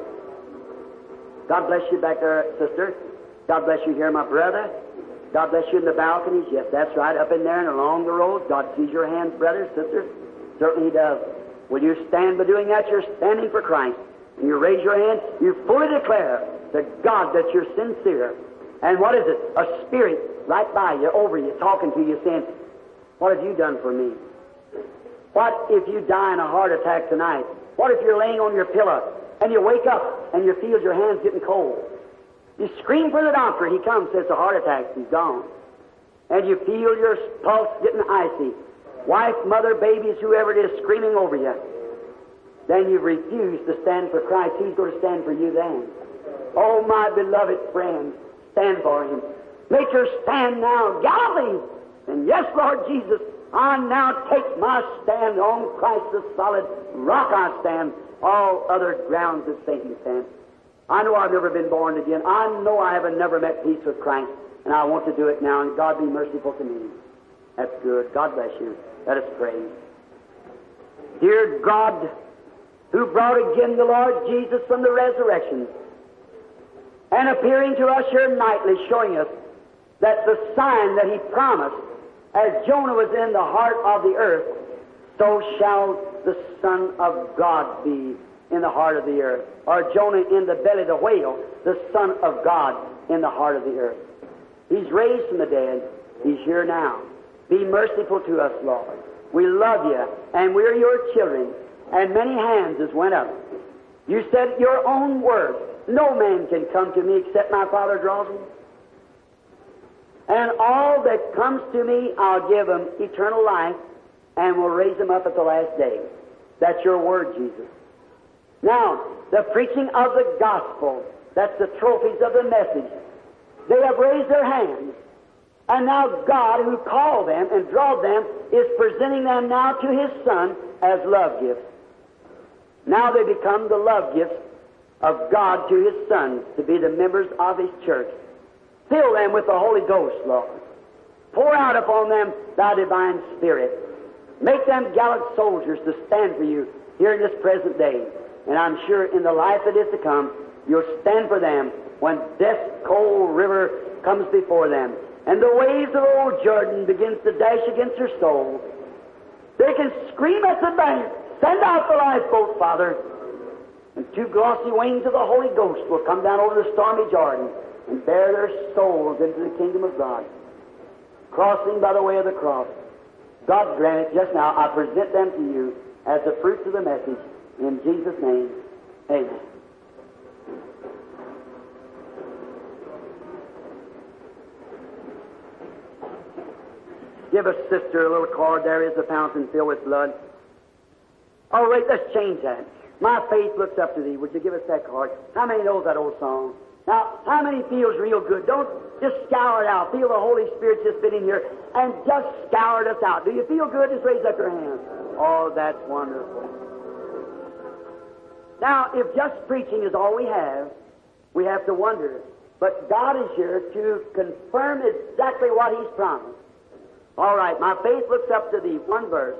God bless you back there, sister. God bless you here, my brother. God bless you in the balconies. Yes, that's right. Up in there and along the road. God sees your hands, brothers, sisters. Certainly He does. Will you stand by doing that? You're standing for Christ. And you raise your hand. You fully declare to God that you're sincere. And what is it? A spirit right by you, over you, talking to you, saying, what have you done for me? What if you die in a heart attack tonight? What if you're laying on your pillow and you wake up and you feel your hands getting cold? You scream for the doctor. He comes, says a heart attack. He's gone. And you feel your pulse getting icy. Wife, mother, babies, whoever it is, screaming over you. Then you refuse to stand for Christ. He's going to stand for you then. Oh, my beloved friend, stand for Him. Make your stand now, Galilee. And yes, Lord Jesus, I now take my stand on Christ, the solid rock I stand. All other grounds is sinking sand. I know I've never been born again. I know I haven't never met peace with Christ. And I want to do it now, and God be merciful to me. That's good. God bless you. Let us pray. Dear God, who brought again the Lord Jesus from the resurrection, and appearing to us here nightly, showing us that the sign that He promised, as Jonah was in the heart of the earth, so shall the Son of God be in the heart of the earth. Or Jonah in the belly of the whale, the Son of God in the heart of the earth. He's raised from the dead. He's here now. Be merciful to us, Lord. We love You, and we're Your children. And many hands has went up. You said Your own word, no man can come to Me except My Father draws him. And all that comes to Me, I'll give them eternal life, and will raise them up at the last day. That's Your word, Jesus. Now, the preaching of the gospel, that's the trophies of the message. They have raised their hands. And now God, who called them and drawed them, is presenting them now to His Son as love gifts. Now they become the love gifts of God to His Son to be the members of His church. Fill them with the Holy Ghost, Lord. Pour out upon them Thy divine Spirit. Make them gallant soldiers to stand for You here in this present day. And I'm sure in the life that is to come, You'll stand for them when death's cold river comes before them, and the waves of old Jordan begins to dash against their soul. They can scream at the bank, send out the lifeboat, Father. And two glossy wings of the Holy Ghost will come down over the stormy Jordan and bear their souls into the kingdom of God, crossing by the way of the cross. God grant it just now. I present them to You as the fruits of the message. In Jesus' name, amen. Give a sister a little card. There is a fountain filled with blood. All right, let's change that. My faith looks up to Thee. Would you give us that card? How many knows that old song? Now, how many feels real good? Don't just scour it out. Feel the Holy Spirit just been in here and just scoured us out. Do you feel good? Just raise up your hand. Oh, that's wonderful. Now, if just preaching is all we have, we have to wonder. But God is here to confirm exactly what He's promised. All right, my faith looks up to Thee. One verse.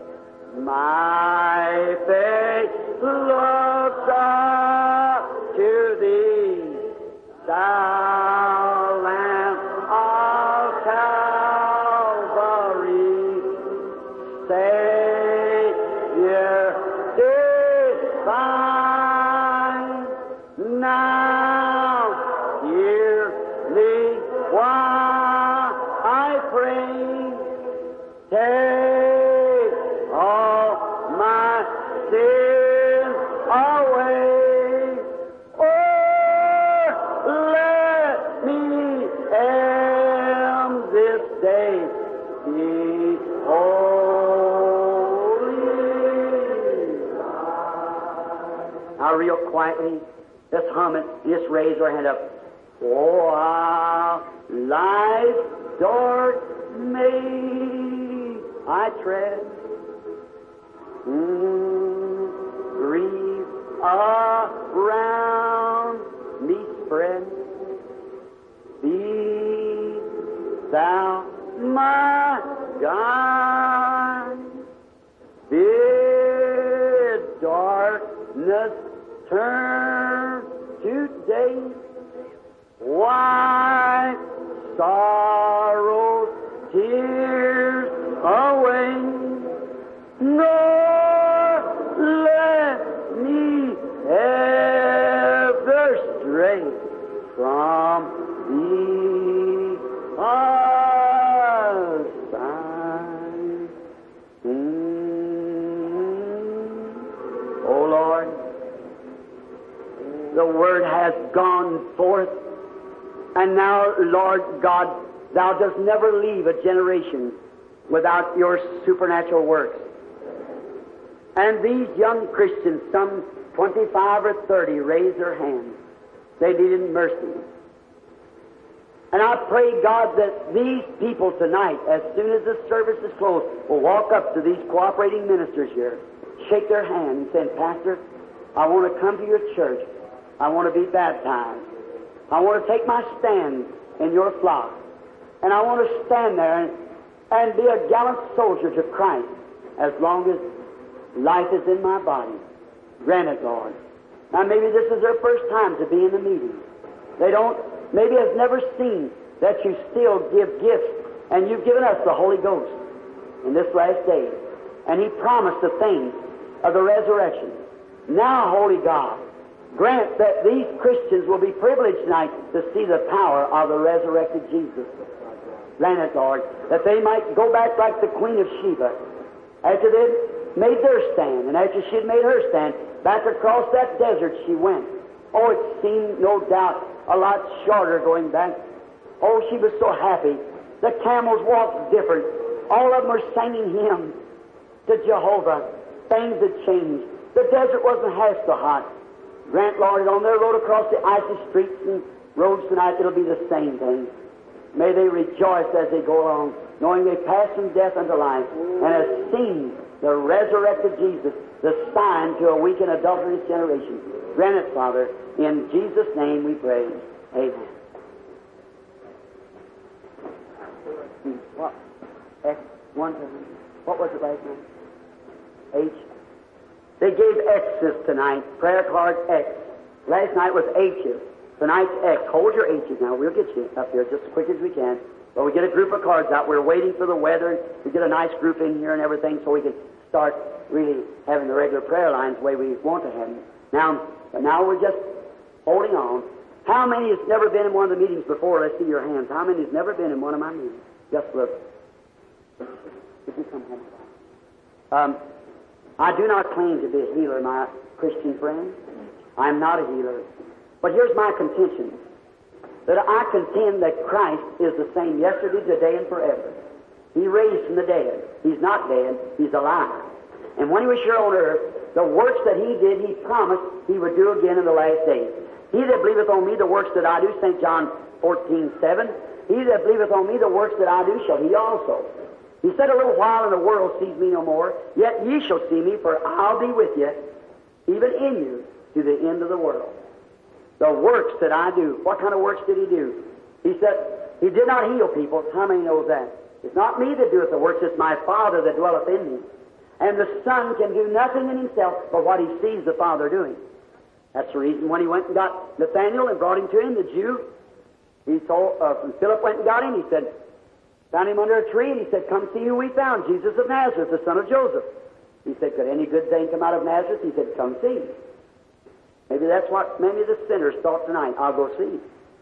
My faith looks up to Thee, Thou Lamb of Calvary, Savior divine. Now hear me while I pray. Take all my sins away. Oh, let real quietly. Let's hum it. Just raise our hand up. While life's dark maze I tread, mm, grief around me spread. Be thou my God. Bid darkness turn to day. Why sorrow, tears away, nor let me ever stray from thee aside. Mm. Oh Lord, the word has gone forth. And now, Lord God, Thou dost never leave a generation without Your supernatural works. And these young Christians, some twenty-five or thirty, raised their hands. They needed mercy. And I pray, God, that these people tonight, as soon as the service is closed, will walk up to these cooperating ministers here, shake their hand and say, Pastor, I want to come to your church. I want to be baptized. I want to take my stand in your flock. And I want to stand there and, and be a gallant soldier to Christ as long as life is in my body. Grant it, Lord. Now maybe this is their first time to be in the meeting. They don't, maybe has never seen that you still give gifts, and you've given us the Holy Ghost in this last day. And He promised the things of the resurrection. Now, Holy God, grant that these Christians will be privileged tonight to see the power of the resurrected Jesus. Grant it, Lord, that they might go back like the Queen of Sheba. After they made their stand, and after she had made her stand, back across that desert she went. Oh, it seemed, no doubt, a lot shorter going back. Oh, she was so happy. The camels walked different. All of them were singing hymns to Jehovah. Things had changed. The desert wasn't half so hot. Grant, Lord, on their road across the icy streets and roads tonight, it'll be the same thing. May they rejoice as they go along, knowing they pass from death unto life, and have seen the resurrected Jesus, the sign to a weak and adulterous generation. Grant it, Father. In Jesus' name we pray. Amen. What? X, one, two, what was it last night? H? They gave X's tonight, prayer card X. Last night was H's. Tonight's X. Hold your H's now. We'll get you up here just as quick as we can. But we get a group of cards out. We're waiting for the weather. We get a nice group in here and everything so we can start really having the regular prayer lines the way we want to have them. Now, but now we're just holding on. How many has never been in one of the meetings before? Let's see your hands. How many has never been in one of my meetings? Just look. If you come home. Um, I do not claim to be a healer, my Christian friend. I'm not a healer. But here's my contention. That I contend that Christ is the same yesterday, today, and forever. He raised from the dead. He's not dead. He's alive. And when He was here on earth, the works that He did, He promised He would do again in the last days. He that believeth on me, the works that I do, Saint John fourteen seven, he that believeth on me, the works that I do, shall he also. He said, a little while and the world sees me no more, yet ye shall see me, for I'll be with you, even in you, to the end of the world. The works that I do. What kind of works did He do? He said, He did not heal people. How many knows that? It's not me that doeth the works, it's my Father that dwelleth in me. And the Son can do nothing in Himself but what He sees the Father doing. That's the reason when He went and got Nathanael and brought him to Him, the Jew, he told, uh, Philip went and got him, he said, found him under a tree, and he said, come see who we found, Jesus of Nazareth, the son of Joseph. He said, could any good thing come out of Nazareth? He said, come see. Maybe that's what many of the sinners thought tonight. I'll go see.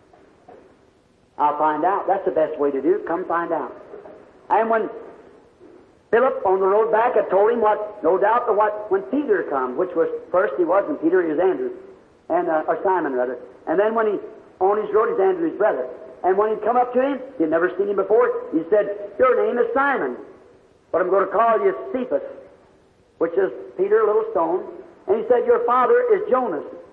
I'll find out. That's the best way to do it. Come find out. And when Philip, on the road back, had told him what, no doubt, the what, when Peter come, which was, first he wasn't Peter, he was Andrew, and, uh, or Simon rather. And then when he, on his road, he's Andrew's brother. And when he'd come up to him, he'd never seen him before, he said, your name is Simon, but I'm going to call you Cephas, which is Peter, a little stone. And he said, your father is Jonas.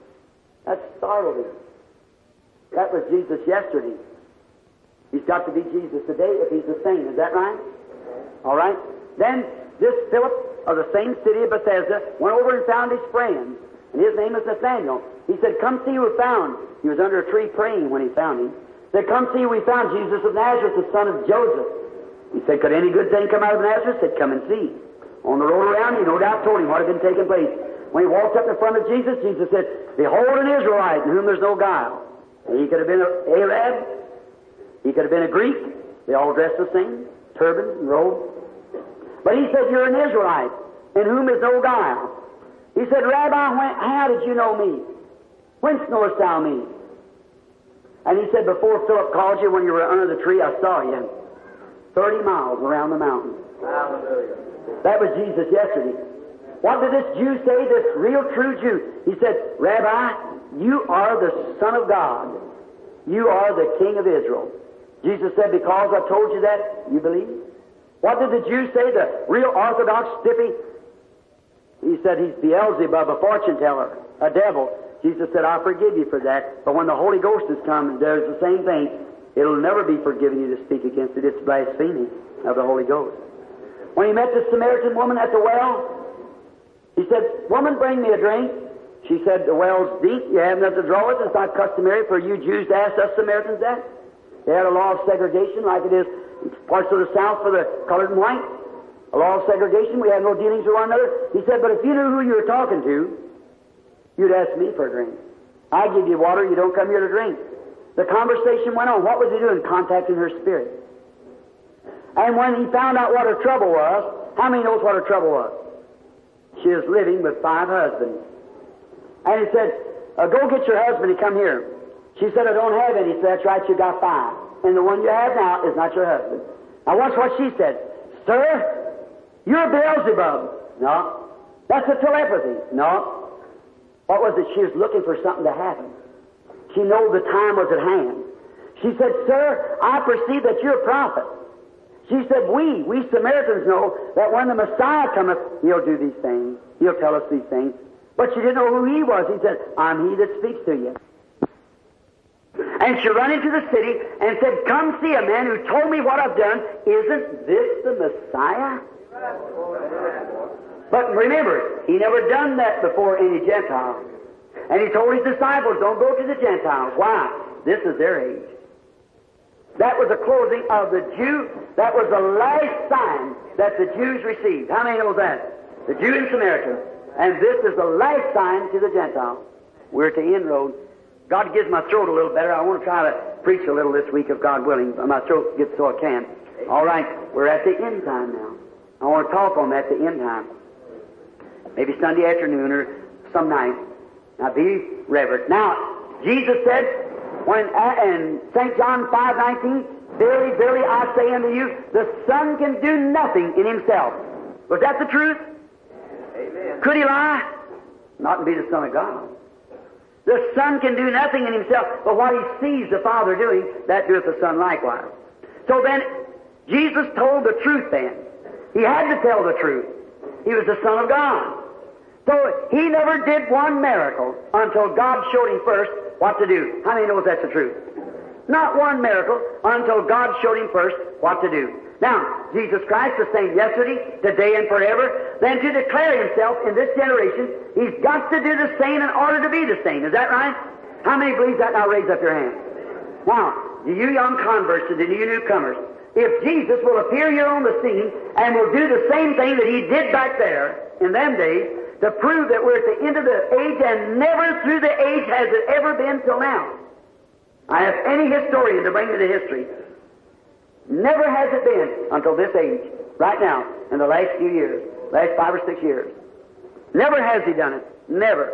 That startled him. That was Jesus yesterday. He's got to be Jesus today if he's the same. Is that right? All right. Then this Philip of the same city of Bethesda went over and found his friend, and his name is Nathanael. He said, "Come see who we found." He was under a tree praying when he found him. He said, "Come see who we found, Jesus of Nazareth, the son of Joseph." He said, "Could any good thing come out of Nazareth?" He said, "Come and see." On the road around, he no doubt told him what had been taking place. When he walked up in front of Jesus, Jesus said, "Behold an Israelite in whom there's no guile." And he could have been an Arab. He could have been a Greek. They all dressed the same, turban and robe. But he said, "You're an Israelite in whom is no guile." He said, "Rabbi, when, how did you know me? Whence knowest thou me?" And he said, "Before Philip called you when you were under the tree, I saw you. Thirty miles around the mountain." Hallelujah. That was Jesus yesterday. What did this Jew say, this real true Jew? He said, "Rabbi, you are the Son of God. You are the King of Israel." Jesus said, "Because I told you that, you believe?" What did the Jew say, the real Orthodox stiffy? He said, "He's Beelzebub, a fortune teller, a devil." Jesus said, "I forgive you for that. But when the Holy Ghost has come, there's the same thing. It'll never be forgiven you to speak against it. It's blasphemy of the Holy Ghost." When he met the Samaritan woman at the well, he said, "Woman, bring me a drink." She said, "The well's deep. You have nothing to draw with. It's not customary for you Jews to ask us Samaritans that." They had a law of segregation like it is in parts of the South for the colored and white. A law of segregation. We had no dealings with one another. He said, "But if you knew who you were talking to, you'd ask me for a drink. I give you water. You don't come here to drink." The conversation went on. What was he doing? Contacting her spirit. And when he found out what her trouble was, how many knows what her trouble was? She was living with five husbands. And he said, uh, "Go get your husband and come here." She said, "I don't have any." He said, "That's right, you got five. And the one you have now is not your husband." Now watch what she said. "Sir, you're Beelzebub." "No." "That's a telepathy." "No." What was it? She was looking for something to happen. She knew the time was at hand. She said, "Sir, I perceive that you're a prophet." She said, we, we Samaritans know that when the Messiah cometh, he'll do these things. He'll tell us these things. But she didn't know who he was. He said, "I'm he that speaks to you." And she ran into the city and said, "Come see a man who told me what I've done. Isn't this the Messiah?" But remember, he never done that before any Gentile. And he told his disciples, "Don't go to the Gentiles." Why? This is their age. That was the closing of the Jew. That was the last sign that the Jews received. How many know that? The Jew and Samaritan. And this is the last sign to the Gentile. We're at the inroad. God gives my throat a little better. I want to try to preach a little this week, if God willing. My throat gets so I can. All right, we're at the end time now. I want to talk on that, the end time. Maybe Sunday afternoon or some night. Now be reverent. Now, Jesus said, when in Saint John five nineteen, "Verily, verily, I say unto you, the Son can do nothing in himself." Was that the truth? Amen. Could he lie? Not and be the Son of God. The Son can do nothing in himself, but what he sees the Father doing, that doeth the Son likewise. So then, Jesus told the truth then. He had to tell the truth. He was the Son of God. So he never did one miracle until God showed him first what to do. How many knows that's the truth? Not one miracle until God showed him first what to do. Now, Jesus Christ, the same yesterday, today, and forever, then to declare himself in this generation, he's got to do the same in order to be the same. Is that right? How many believe that? Now raise up your hand. Now, to you young converts, to the you newcomers, if Jesus will appear here on the scene and will do the same thing that he did back there in them days, to prove that we're at the end of the age, and never through the age has it ever been till now. I have any historian to bring me the history. Never has it been until this age, right now, in the last few years, last five or six years. Never has he done it. Never.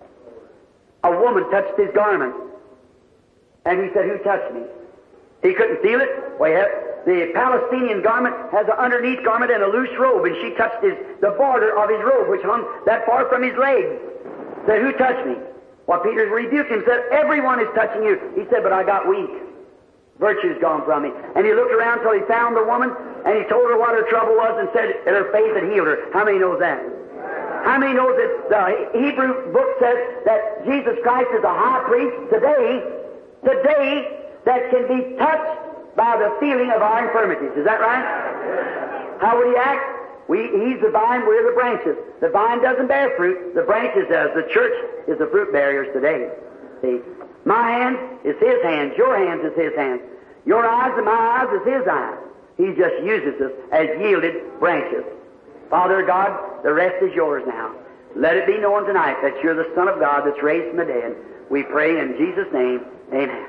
A woman touched his garment, and he said, "Who touched me?" He couldn't feel it. Well, yeah, the Palestinian garment has an underneath garment and a loose robe, and she touched his, the border of his robe, which hung that far from his leg. Said, "Who touched me?" Well, Peter rebuked him, said, "Everyone is touching you." He said, "But I got weak. Virtue's gone from me." And he looked around till he found the woman, and he told her what her trouble was and said that her faith had healed her. How many knows that? How many know that the Hebrew book says that Jesus Christ is a high priest today, today, that can be touched by the feeling of our infirmities? Is that right? How would he act? We, he's the vine, we're the branches. The vine doesn't bear fruit, the branches does. The church is the fruit bearers today. See? My hands is his hands, your hands is his hands. Your eyes and my eyes is his eyes. He just uses us as yielded branches. Father God, the rest is yours now. Let it be known tonight that you're the Son of God that's raised from the dead. We pray in Jesus' name, amen.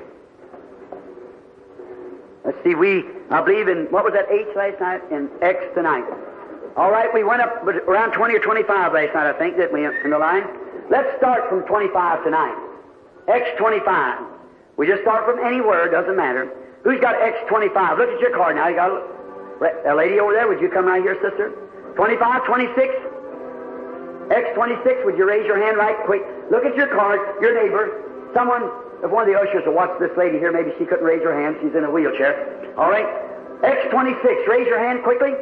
Let's see, we, I believe in, what was that, H last night? In X tonight. All right, we went up around twenty or twenty-five last night, I think, that we in the line. Let's start from twenty-five tonight. X twenty-five. We just start from any word, doesn't matter. Who's got X twenty-five? Look at your card now. You got a, a lady over there. Would you come right here, sister? twenty-five, twenty-six. X twenty-six, would you raise your hand right quick? Look at your card, your neighbor. Someone, if one of the ushers will watch this lady here, maybe she couldn't raise her hand. She's in a wheelchair. All right. X twenty-six, raise your hand quickly.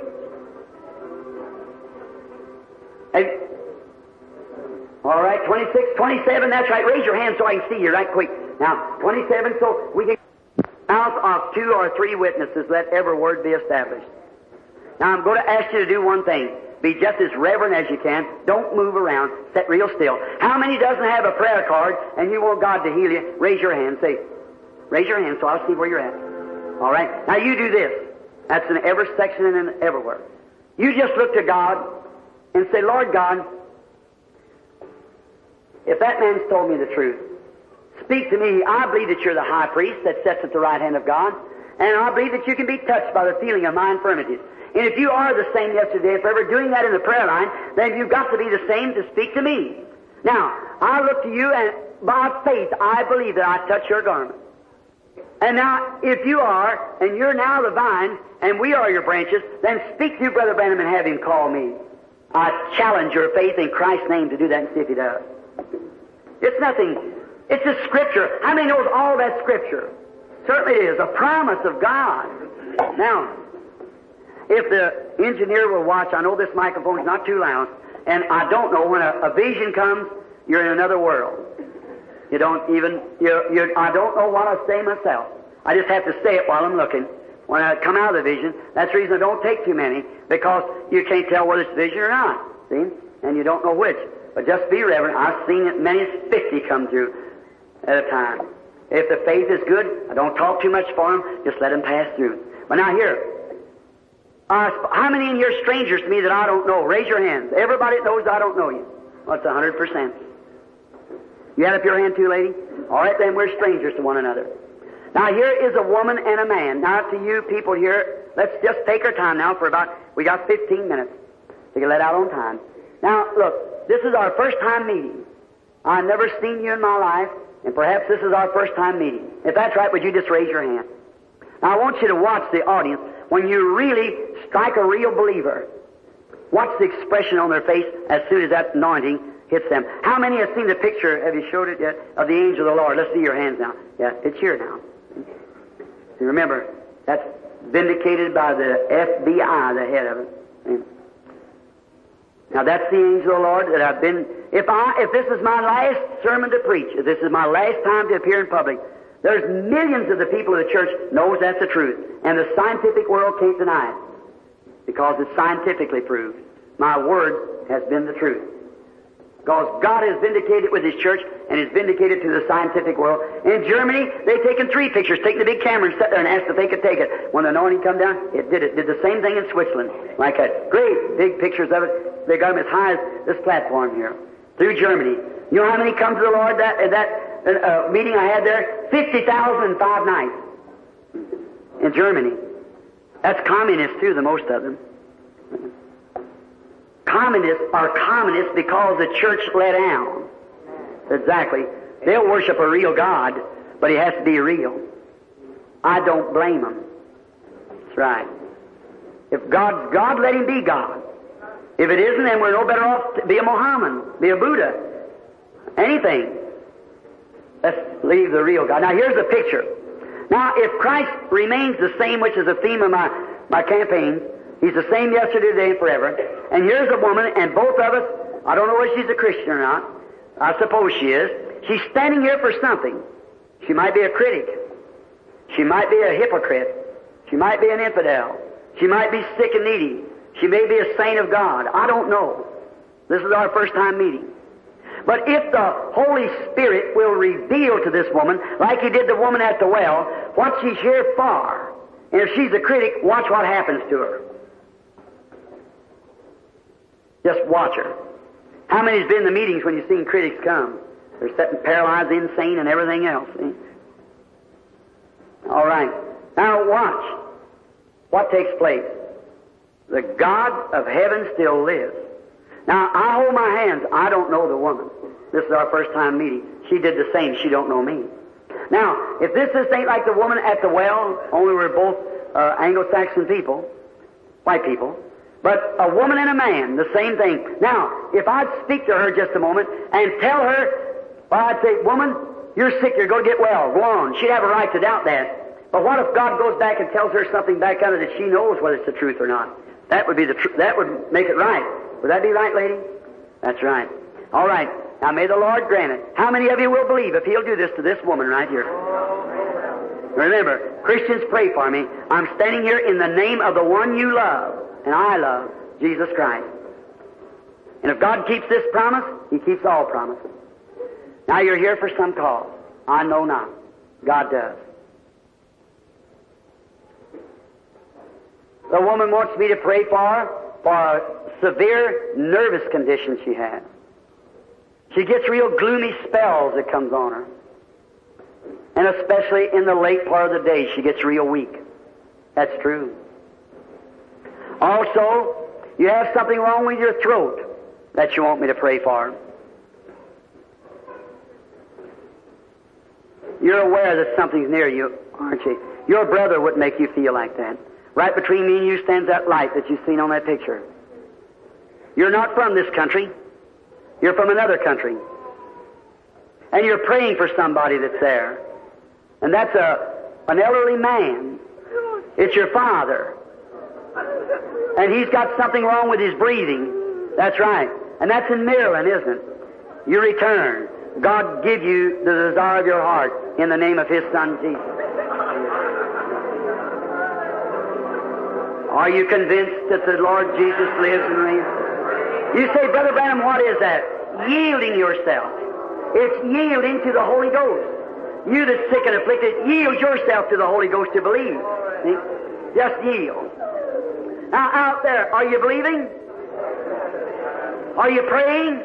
Hey. All right, twenty-six, twenty-seven, that's right. Raise your hand so I can see you right quick. Now, twenty-seven, so we can... Out of two or three witnesses, let every word be established. Now, I'm going to ask you to do one thing. Be just as reverent as you can. Don't move around. Sit real still. How many doesn't have a prayer card and you want God to heal you? Raise your hand. Say, raise your hand so I'll see where you're at. All right? Now, you do this. That's in every section and in everywhere. You just look to God and say, Lord God, if that man's told me the truth, speak to me. I believe that you're the high priest that sits at the right hand of God, and I believe that you can be touched by the feeling of my infirmities. And if you are the same yesterday and forever doing that in the prayer line, then you've got to be the same to speak to me. Now, I look to you, and by faith, I believe that I touch your garment. And now, if you are, and you're now the vine, and we are your branches, then speak to Brother Branham and have him call me. I challenge your faith in Christ's name to do that and see if he does. It's nothing. It's a Scripture. How many knows all that Scripture? Certainly it is. A promise of God. Now, if the engineer will watch, I know this microphone is not too loud, and I don't know, when a, a vision comes, you're in another world. You don't even, you're, you're, I don't know what I say myself. I just have to say it while I'm looking. When I come out of the vision, that's the reason I don't take too many, because you can't tell whether it's vision or not. See? And you don't know which. But just be reverent. I've seen it many as fifty come through at a time. If the faith is good, I don't talk too much for them. Just let them pass through. But now here, uh, how many in here are strangers to me that I don't know? Raise your hands. Everybody that knows I don't know you. Well, it's a hundred percent. You had up your hand too, lady? All right, then we're strangers to one another. Now here is a woman and a man. Now to you people here, let's just take our time now for about, we got fifteen minutes to get let out on time. Now look, this is our first time meeting. I've never seen you in my life, and perhaps this is our first time meeting. If that's right, would you just raise your hand? Now I want you to watch the audience. When you really strike a real believer, watch the expression on their face as soon as that anointing hits them. How many have seen the picture, have you showed it yet, of the angel of the Lord? Let's see your hands now. Yeah, it's here now. You remember, that's vindicated by the F B I, the head of it. Now that's the angel of the Lord that I've been, if I, if this is my last sermon to preach, if this is my last time to appear in public, there's millions of the people of the church knows that's the truth. And the scientific world can't deny it, because it's scientifically proved. My word has been the truth. Because God has vindicated with His church and is vindicated to the scientific world. In Germany, they've taken three pictures, taken the big camera and sat there and asked if they could take it. When the anointing come down, it did it. Did the same thing in Switzerland. Like that. Great big pictures of it. They got them as high as this platform here. Through Germany. You know how many come to the Lord that uh, that uh, meeting I had there? fifty thousand in five nights. In Germany. That's communists too, the most of them. Communists are communists because the church let down. Exactly. They'll worship a real God, but He has to be real. I don't blame them. That's right. If God's God, let Him be God. If it isn't, then we're no better off to be a Muhammad, be a Buddha, anything. Let's leave the real God. Now here's the picture. Now if Christ remains the same, which is the theme of my, my campaign, He's the same yesterday, today, and forever. And here's a woman, and both of us I don't know whether she's a Christian or not. I suppose she is. She's standing here for something. She might be a critic. She might be a hypocrite. She might be an infidel. She might be sick and needy. She may be a saint of God. I don't know. This is our first time meeting. But if the Holy Spirit will reveal to this woman, like He did the woman at the well, what she's here for, and if she's a critic, watch what happens to her. Just watch her. How many's been in the meetings when you've seen critics come? They're sitting paralyzed, insane, and everything else. See? All right. Now watch what takes place. The God of heaven still lives. Now, I hold my hands. I don't know the woman. This is our first time meeting. She did the same. She don't know me. Now, if this is ain't like the woman at the well, only we're both uh, Anglo-Saxon people, white people, but a woman and a man, the same thing. Now, if I'd speak to her just a moment and tell her, well, I'd say, woman, you're sick. You're going to get well. Go on. She'd have a right to doubt that. But what if God goes back and tells her something back out of it that she knows whether it's the truth or not? That would be the tr- that would make it right. Would that be right, lady? That's right. All right. Now, may the Lord grant it. How many of you will believe if He'll do this to this woman right here? Remember, Christians, pray for me. I'm standing here in the name of the one you love, and I love, Jesus Christ. And if God keeps this promise, He keeps all promises. Now, you're here for some cause. I know not. God does. The woman wants me to pray for her for a severe nervous condition she has. She gets real gloomy spells that comes on her. And especially in the late part of the day, she gets real weak. That's true. Also, you have something wrong with your throat that you want me to pray for. You're aware that something's near you, aren't you? Your brother wouldn't make you feel like that. Right between me and you stands that light that you've seen on that picture. You're not from this country. You're from another country. And you're praying for somebody that's there. And that's a an elderly man. It's your father. And he's got something wrong with his breathing. That's right. And that's in Maryland, isn't it? You return. God give you the desire of your heart in the name of His Son, Jesus. Are you convinced that the Lord Jesus lives and reigns? You say, Brother Branham, what is that? Yielding yourself. It's yielding to the Holy Ghost. You that's sick and afflicted, yield yourself to the Holy Ghost to believe. See? Just yield. Now, out there, are you believing? Are you praying?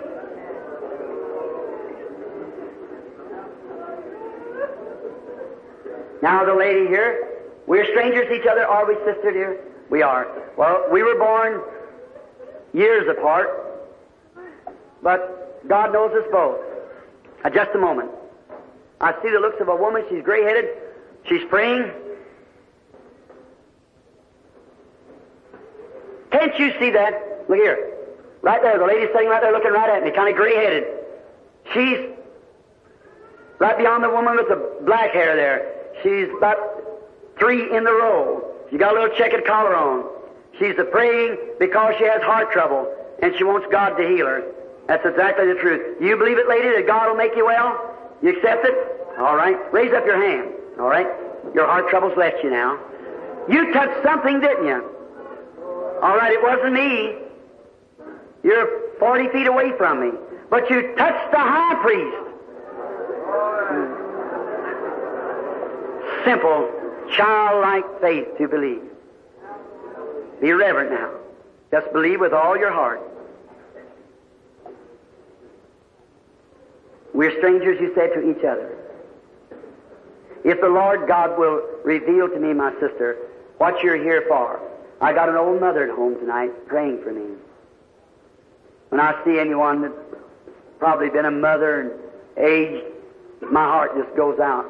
Now, the lady here, we're strangers to each other, are we, sister dear? We are. Well, we were born years apart, but God knows us both. Uh, just a moment. I see the looks of a woman. She's gray-headed. She's praying. Can't you see that? Look here. Right there. The lady's sitting right there looking right at me, kind of gray-headed. She's right beyond the woman with the black hair there. She's about three in the row. She got a little checkered collar on. She's a praying because she has heart trouble, and she wants God to heal her. That's exactly the truth. You believe it, lady, that God will make you well? You accept it? All right. Raise up your hand. All right. Your heart trouble's left you now. You touched something, didn't you? All right, it wasn't me. You're forty feet away from me. But you touched the high priest. Simple, childlike faith to believe. Be reverent now. Just believe with all your heart. We're strangers, you said, to each other. If the Lord God will reveal to me, my sister, what you're here for. I got an old mother at home tonight praying for me. When I see anyone that's probably been a mother and aged, my heart just goes out.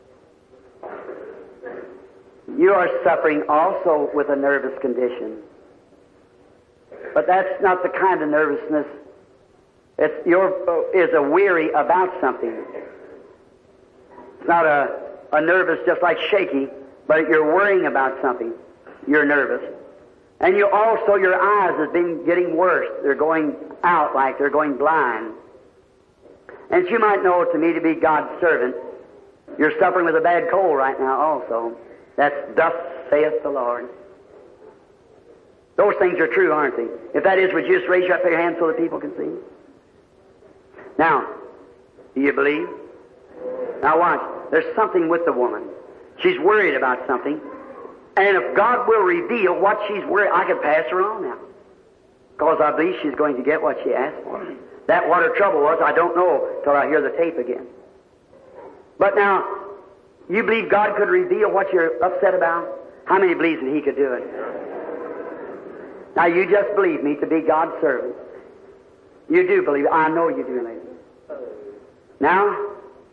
You are suffering also with a nervous condition. But that's not the kind of nervousness. It's you're, is a weary about something. It's not a, a nervous just like shaky, but you're worrying about something. You're nervous. And you also, your eyes have been getting worse. They're going out like they're going blind. And you might know to me to be God's servant. You're suffering with a bad cold right now also. That's thus saith the Lord. Those things are true, aren't they? If that is, would you just raise up your hand so that people can see? Now, do you believe? Now watch. There's something with the woman. She's worried about something. And if God will reveal what she's worried, I can pass her on now. Because I believe she's going to get what she asked for. That what her trouble was, I don't know till I hear the tape again. But now, you believe God could reveal what you're upset about? How many believes that He could do it? Now you just believe me to be God's servant. You do believe it. I know you do, lady. Now,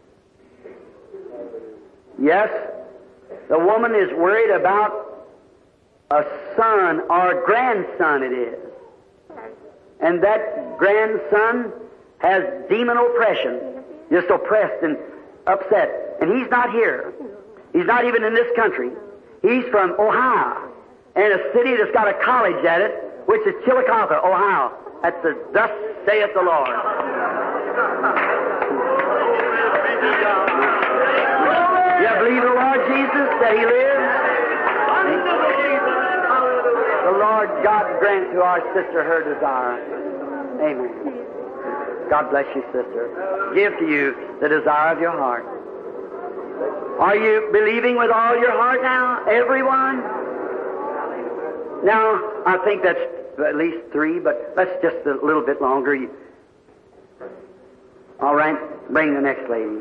yes, the woman is worried about a son or a grandson it is. And that grandson has demon oppression, just oppressed and upset. And he's not here. He's not even in this country. He's from Ohio, and a city that's got a college at it, which is Chillicothe, Ohio. That's the thus saith the Lord. You believe the Lord Jesus that He lives? The Lord God grant to our sister her desire. Amen. God bless you, sister. Give to you the desire of your heart. Are you believing with all your heart now, everyone? Now, I think that's at least three, but let's just a little bit longer. You... All right, bring the next lady.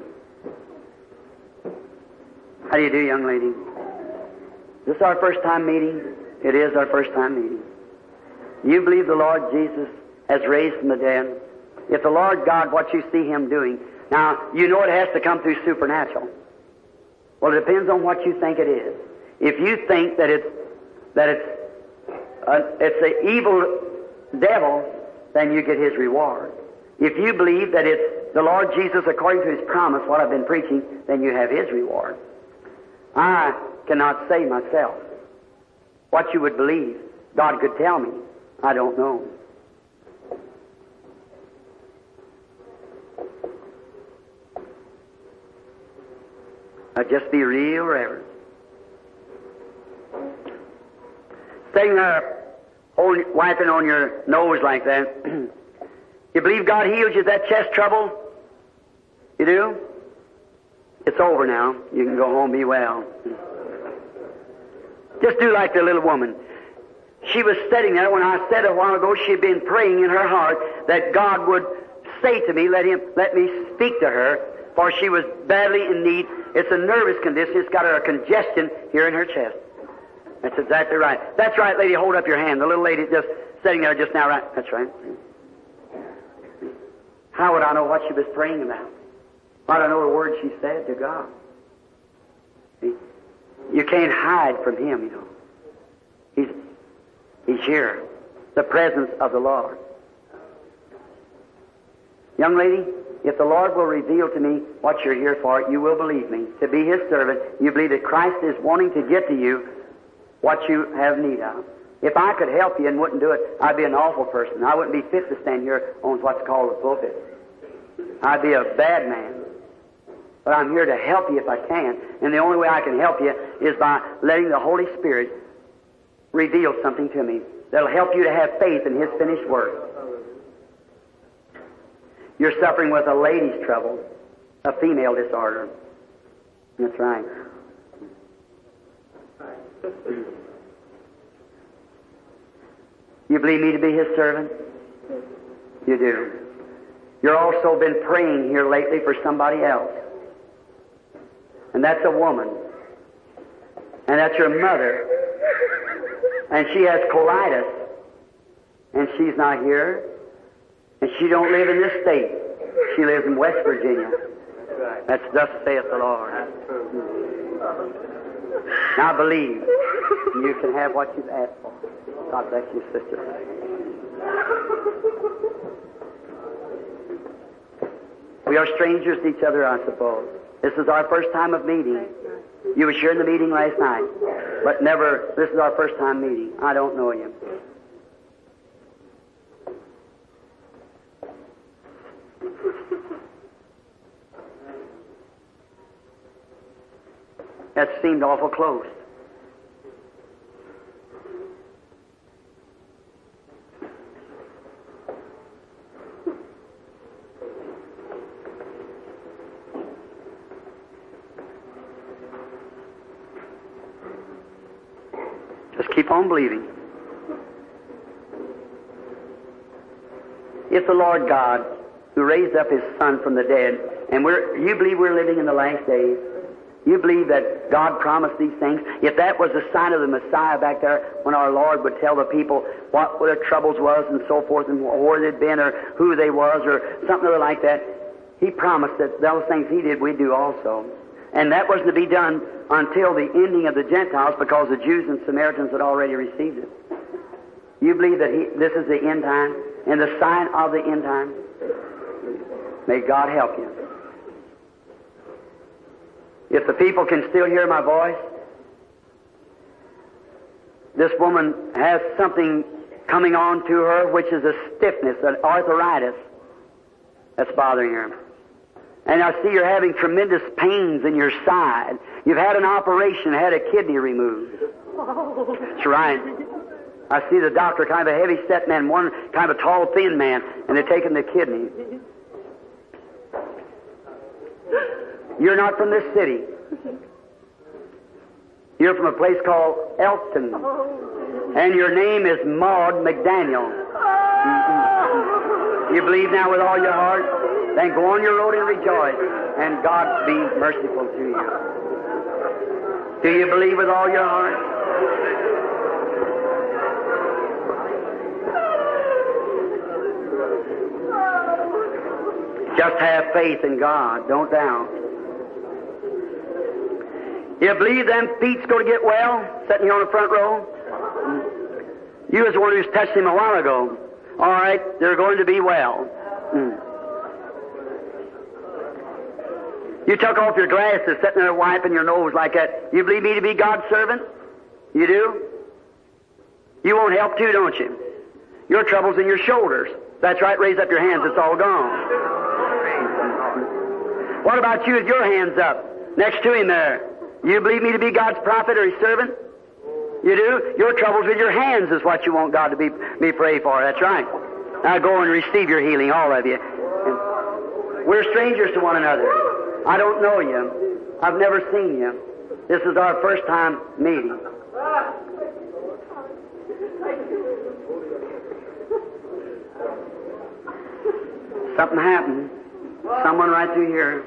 How do you do, young lady? Is this our first time meeting? It is our first time meeting. You believe the Lord Jesus has raised from the dead? If the Lord God, what you see Him doing, now, you know it has to come through supernatural. Well, it depends on what you think it is. If you think that it's that it's uh, it's an evil devil, then you get his reward. If you believe that it's the Lord Jesus according to His promise, what I've been preaching, then you have His reward. I cannot say myself what you would believe. God could tell me. I don't know. Now just be real reverent. Sitting there, holding, wiping on your nose like that. You believe God heals you that chest trouble? You do? It's over now. You can go home, be well. Just do like the little woman. She was sitting there when I said a while ago she'd been praying in her heart that God would say to me, let Him, let me speak to her, for she was badly in need. It's a nervous condition. It's got a congestion here in her chest. That's exactly right. That's right, lady. Hold up your hand. The little lady just sitting there just now, right? That's right. How would I know what she was praying about? How would I know the words she said to God? See? You can't hide from Him, you know. He's, he's here. The presence of the Lord. Young lady, if the Lord will reveal to me what you're here for, you will believe me. To be His servant, you believe that Christ is wanting to get to you what you have need of. If I could help you and wouldn't do it, I'd be an awful person. I wouldn't be fit to stand here on what's called the pulpit. I'd be a bad man. But I'm here to help you if I can. And the only way I can help you is by letting the Holy Spirit reveal something to me that'll help you to have faith in His finished work. You're suffering with a lady's trouble, a female disorder. That's right. You believe me to be His servant? You do. You've also been praying here lately for somebody else. And that's a woman. And that's your mother. And she has colitis. And she's not here. And she don't live in this state. She lives in West Virginia. That's thus saith the Lord. Now believe. You can have what you've asked for. God bless you, sister. We are strangers to each other, I suppose. This is our first time of meeting. You were here in the meeting last night. but never, this is our first time meeting. I don't know you. That seemed awful close. Just keep on believing. If the Lord God, who raised up His Son from the dead, and we're, you believe we're living in the last days, you believe that God promised these things? If that was the sign of the Messiah back there, when our Lord would tell the people what their troubles was and so forth, and where they'd been, or who they was, or something other like that, He promised that those things He did, we'd do also. And that wasn't to be done until the ending of the Gentiles, because the Jews and Samaritans had already received it. You believe that he, this is the end time, and the sign of the end time? May God help you. If the people can still hear my voice, this woman has something coming on to her, which is a stiffness, an arthritis that's bothering her. And I see you're having tremendous pains in your side. You've had an operation, had a kidney removed. That's right. I see the doctor, kind of a heavy-set man, one kind of a tall, thin man, and they're taking the kidney. You're not from this city. You're from a place called Elkton. And your name is Maud McDaniel. Mm-hmm. You believe now with all your heart? Then go on your road and rejoice, and God be merciful to you. Do you believe with all your heart? Just have faith in God. Don't doubt. You believe them feet's going to get well, sitting here on the front row? You was the one who's touched him a while ago. All right, they're going to be well. Mm. You took off your glasses, sitting there wiping your nose like that. You believe me to be God's servant? You do? You want help too, don't you? Your trouble's in your shoulders. That's right, raise up your hands, it's all gone. What about you with your hands up? Next to him there. You believe me to be God's prophet or His servant? You do? Your troubles with your hands is what you want God to be, be prayed for. That's right. Now go and receive your healing, all of you. We're strangers to one another. I don't know you. I've never seen you. This is our first time meeting. Something happened. Someone right through here.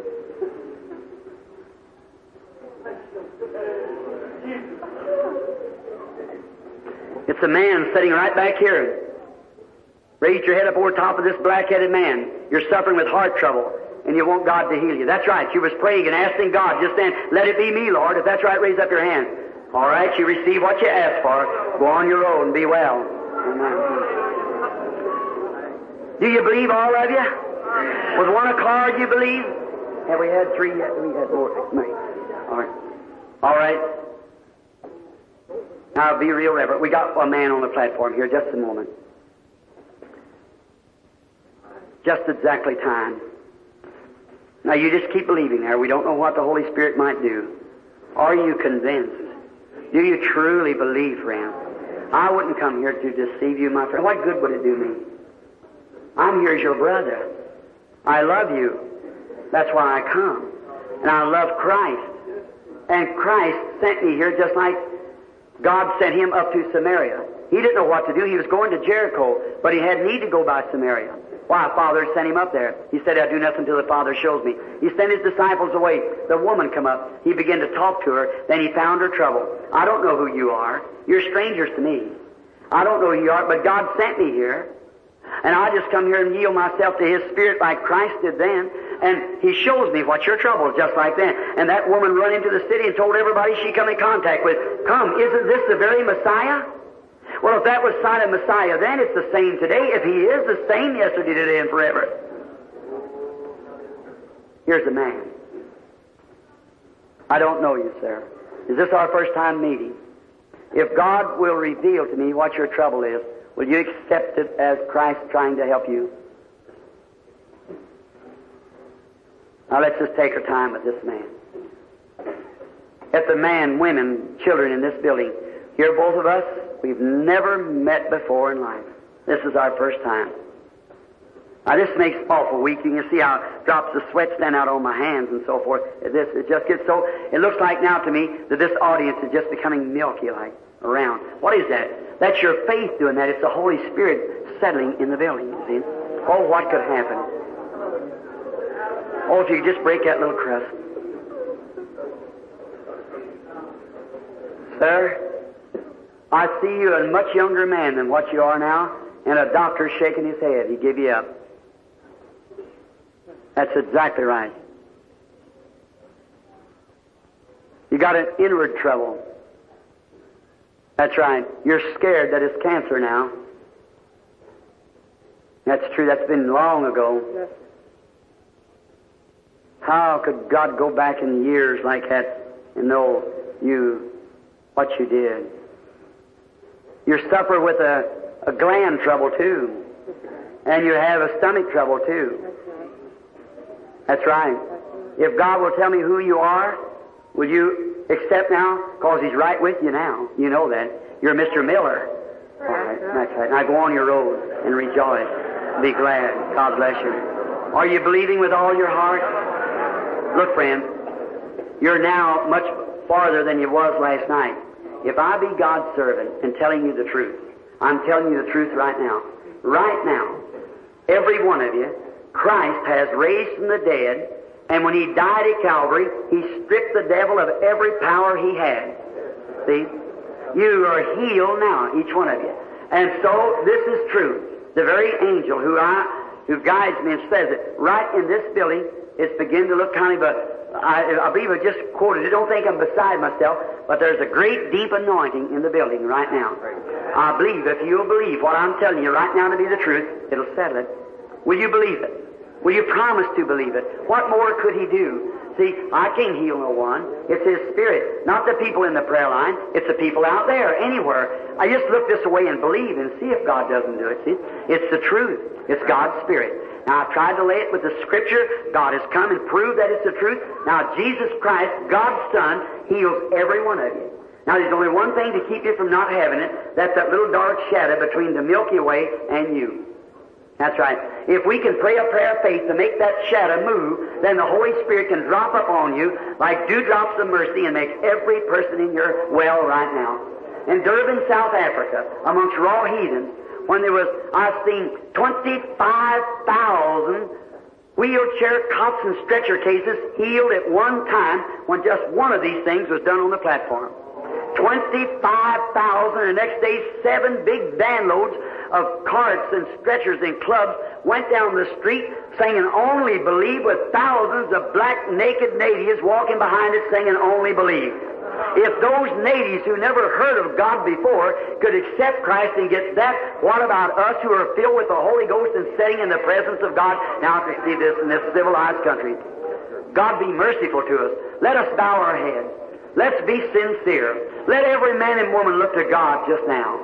It's a man sitting right back here. Raise your head up over top of this black-headed man. You're suffering with heart trouble, and you want God to heal you. That's right. You was praying and asking God just then, let it be me, Lord. If that's right, raise up your hand. All right, you receive what you asked for. Go on your road and be well. Amen. Do you believe, all of you? With one accord, you believe? Have we had three yet? We had more. All right. All right. Now, be real reverent. We got a man on the platform here. Just a moment. Just exactly time. Now, you just keep believing there. We don't know what the Holy Spirit might do. Are you convinced? Do you truly believe, friend? I wouldn't come here to deceive you, my friend. What good would it do me? I'm here as your brother. I love you. That's why I come. And I love Christ. And Christ sent me here just like God sent him up to Samaria. He didn't know what to do. He was going to Jericho, but he had need to go by Samaria. Why? Father sent him up there. He said, I'll do nothing until the Father shows me. He sent his disciples away. The woman come up. He began to talk to her. Then he found her trouble. I don't know who you are. You're strangers to me. I don't know who you are, but God sent me here. And I just come here and yield myself to His Spirit like Christ did then. And He shows me what your trouble is, just like that. And that woman run into the city and told everybody she come in contact with, come, isn't this the very Messiah? Well, if that was sign of Messiah then, it's the same today. If He is the same yesterday, today, and forever. Here's the man. I don't know you, sir. Is this our first time meeting? If God will reveal to me what your trouble is, will you accept it as Christ trying to help you? Now let's just take our time with this man. If the man, women, children in this building, here both of us, we've never met before in life. This is our first time. Now this makes awful weak. You can see how drops of sweat stand out on my hands and so forth. This, it just gets so, it looks like now to me that this audience is just becoming milky like around. What is that? That's your faith doing that. It's the Holy Spirit settling in the building, you see. Oh, what could happen? Oh, if you could just break that little crust. Sir, I see you a much younger man than what you are now, and a doctor shaking his head. He gave you up. That's exactly right. You got an inward trouble. That's right. You're scared that it's cancer now. That's true. That's been long ago. Yes. How could God go back in years like that and know you, what you did? You suffer with a, a gland trouble too. And you have a stomach trouble too. That's right. If God will tell me who you are, will you accept now? Because He's right with you now. You know that. You're Mister Miller. All right. That's right. Now go on your road and rejoice. Be glad. God bless you. Are you believing with all your heart? Look, friend, you're now much farther than you was last night. If I be God's servant and telling you the truth, I'm telling you the truth right now. Right now, every one of you, Christ has raised from the dead, and when He died at Calvary, He stripped the devil of every power he had. See? You are healed now, each one of you. And so, this is true. The very angel who I, who guides me and says it, right in this building, it's beginning to look kind of a, I, I believe I just quoted it. Don't think I'm beside myself, but there's a great deep anointing in the building right now. I believe if you'll believe what I'm telling you right now to be the truth, it'll settle it. Will you believe it? Will you promise to believe it? What more could He do? See, I can't heal no one. It's His Spirit. Not the people in the prayer line. It's the people out there, anywhere. I just look this way and believe and see if God doesn't do it. See? It's the truth. It's God's Spirit. Now, I've tried to lay it with the Scripture. God has come and proved that it's the truth. Now, Jesus Christ, God's Son, heals every one of you. Now, there's only one thing to keep you from not having it. That's that little dark shadow between the Milky Way and you. That's right. If we can pray a prayer of faith to make that shadow move, then the Holy Spirit can drop upon you like dewdrops of mercy and make every person in your well right now. In Durban, South Africa, amongst raw heathens, when there was, I've seen twenty-five thousand wheelchair cots and stretcher cases healed at one time when just one of these things was done on the platform. twenty-five thousand, and the next day seven big van loads of carts and stretchers and clubs went down the street singing Only Believe, with thousands of black naked natives walking behind it singing Only Believe. If those natives who never heard of God before could accept Christ and get that, what about us who are filled with the Holy Ghost and sitting in the presence of God now to see this in this civilized country? God be merciful to us. Let us bow our heads. Let's be sincere. Let every man and woman look to God just now.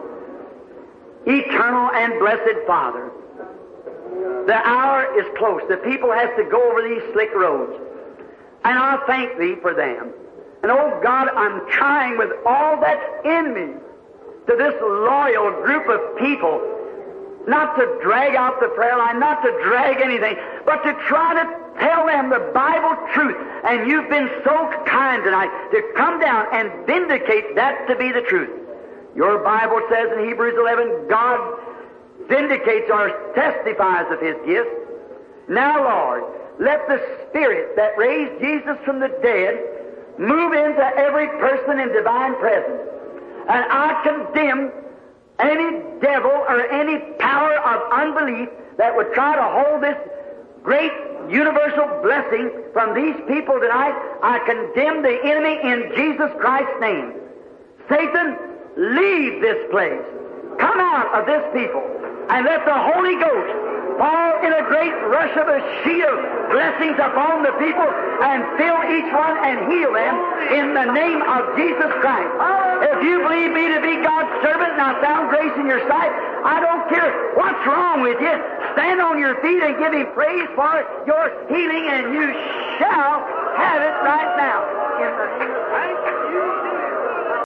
Eternal and blessed Father, the hour is close. The people have to go over these slick roads. And I thank Thee for them. And oh God, I'm trying with all that's in me to this loyal group of people not to drag out the prayer line, not to drag anything, but to try to tell them the Bible truth. And you've been so kind tonight to come down and vindicate that to be the truth. Your Bible says in Hebrews eleven, God vindicates or testifies of His gift. Now, Lord, let the Spirit that raised Jesus from the dead move into every person in divine presence. And I condemn any devil or any power of unbelief that would try to hold this great universal blessing from these people tonight. I condemn the enemy in Jesus Christ's name. Satan, leave this place. Come out of this people and let the Holy Ghost fall in a great rush of a sheet of blessings upon the people and fill each one and heal them in the name of Jesus Christ. If you believe me to be God's servant and I found grace in your sight, I don't care what's wrong with you. Stand on your feet and give Him praise for your healing, and you shall have it right now. In the name of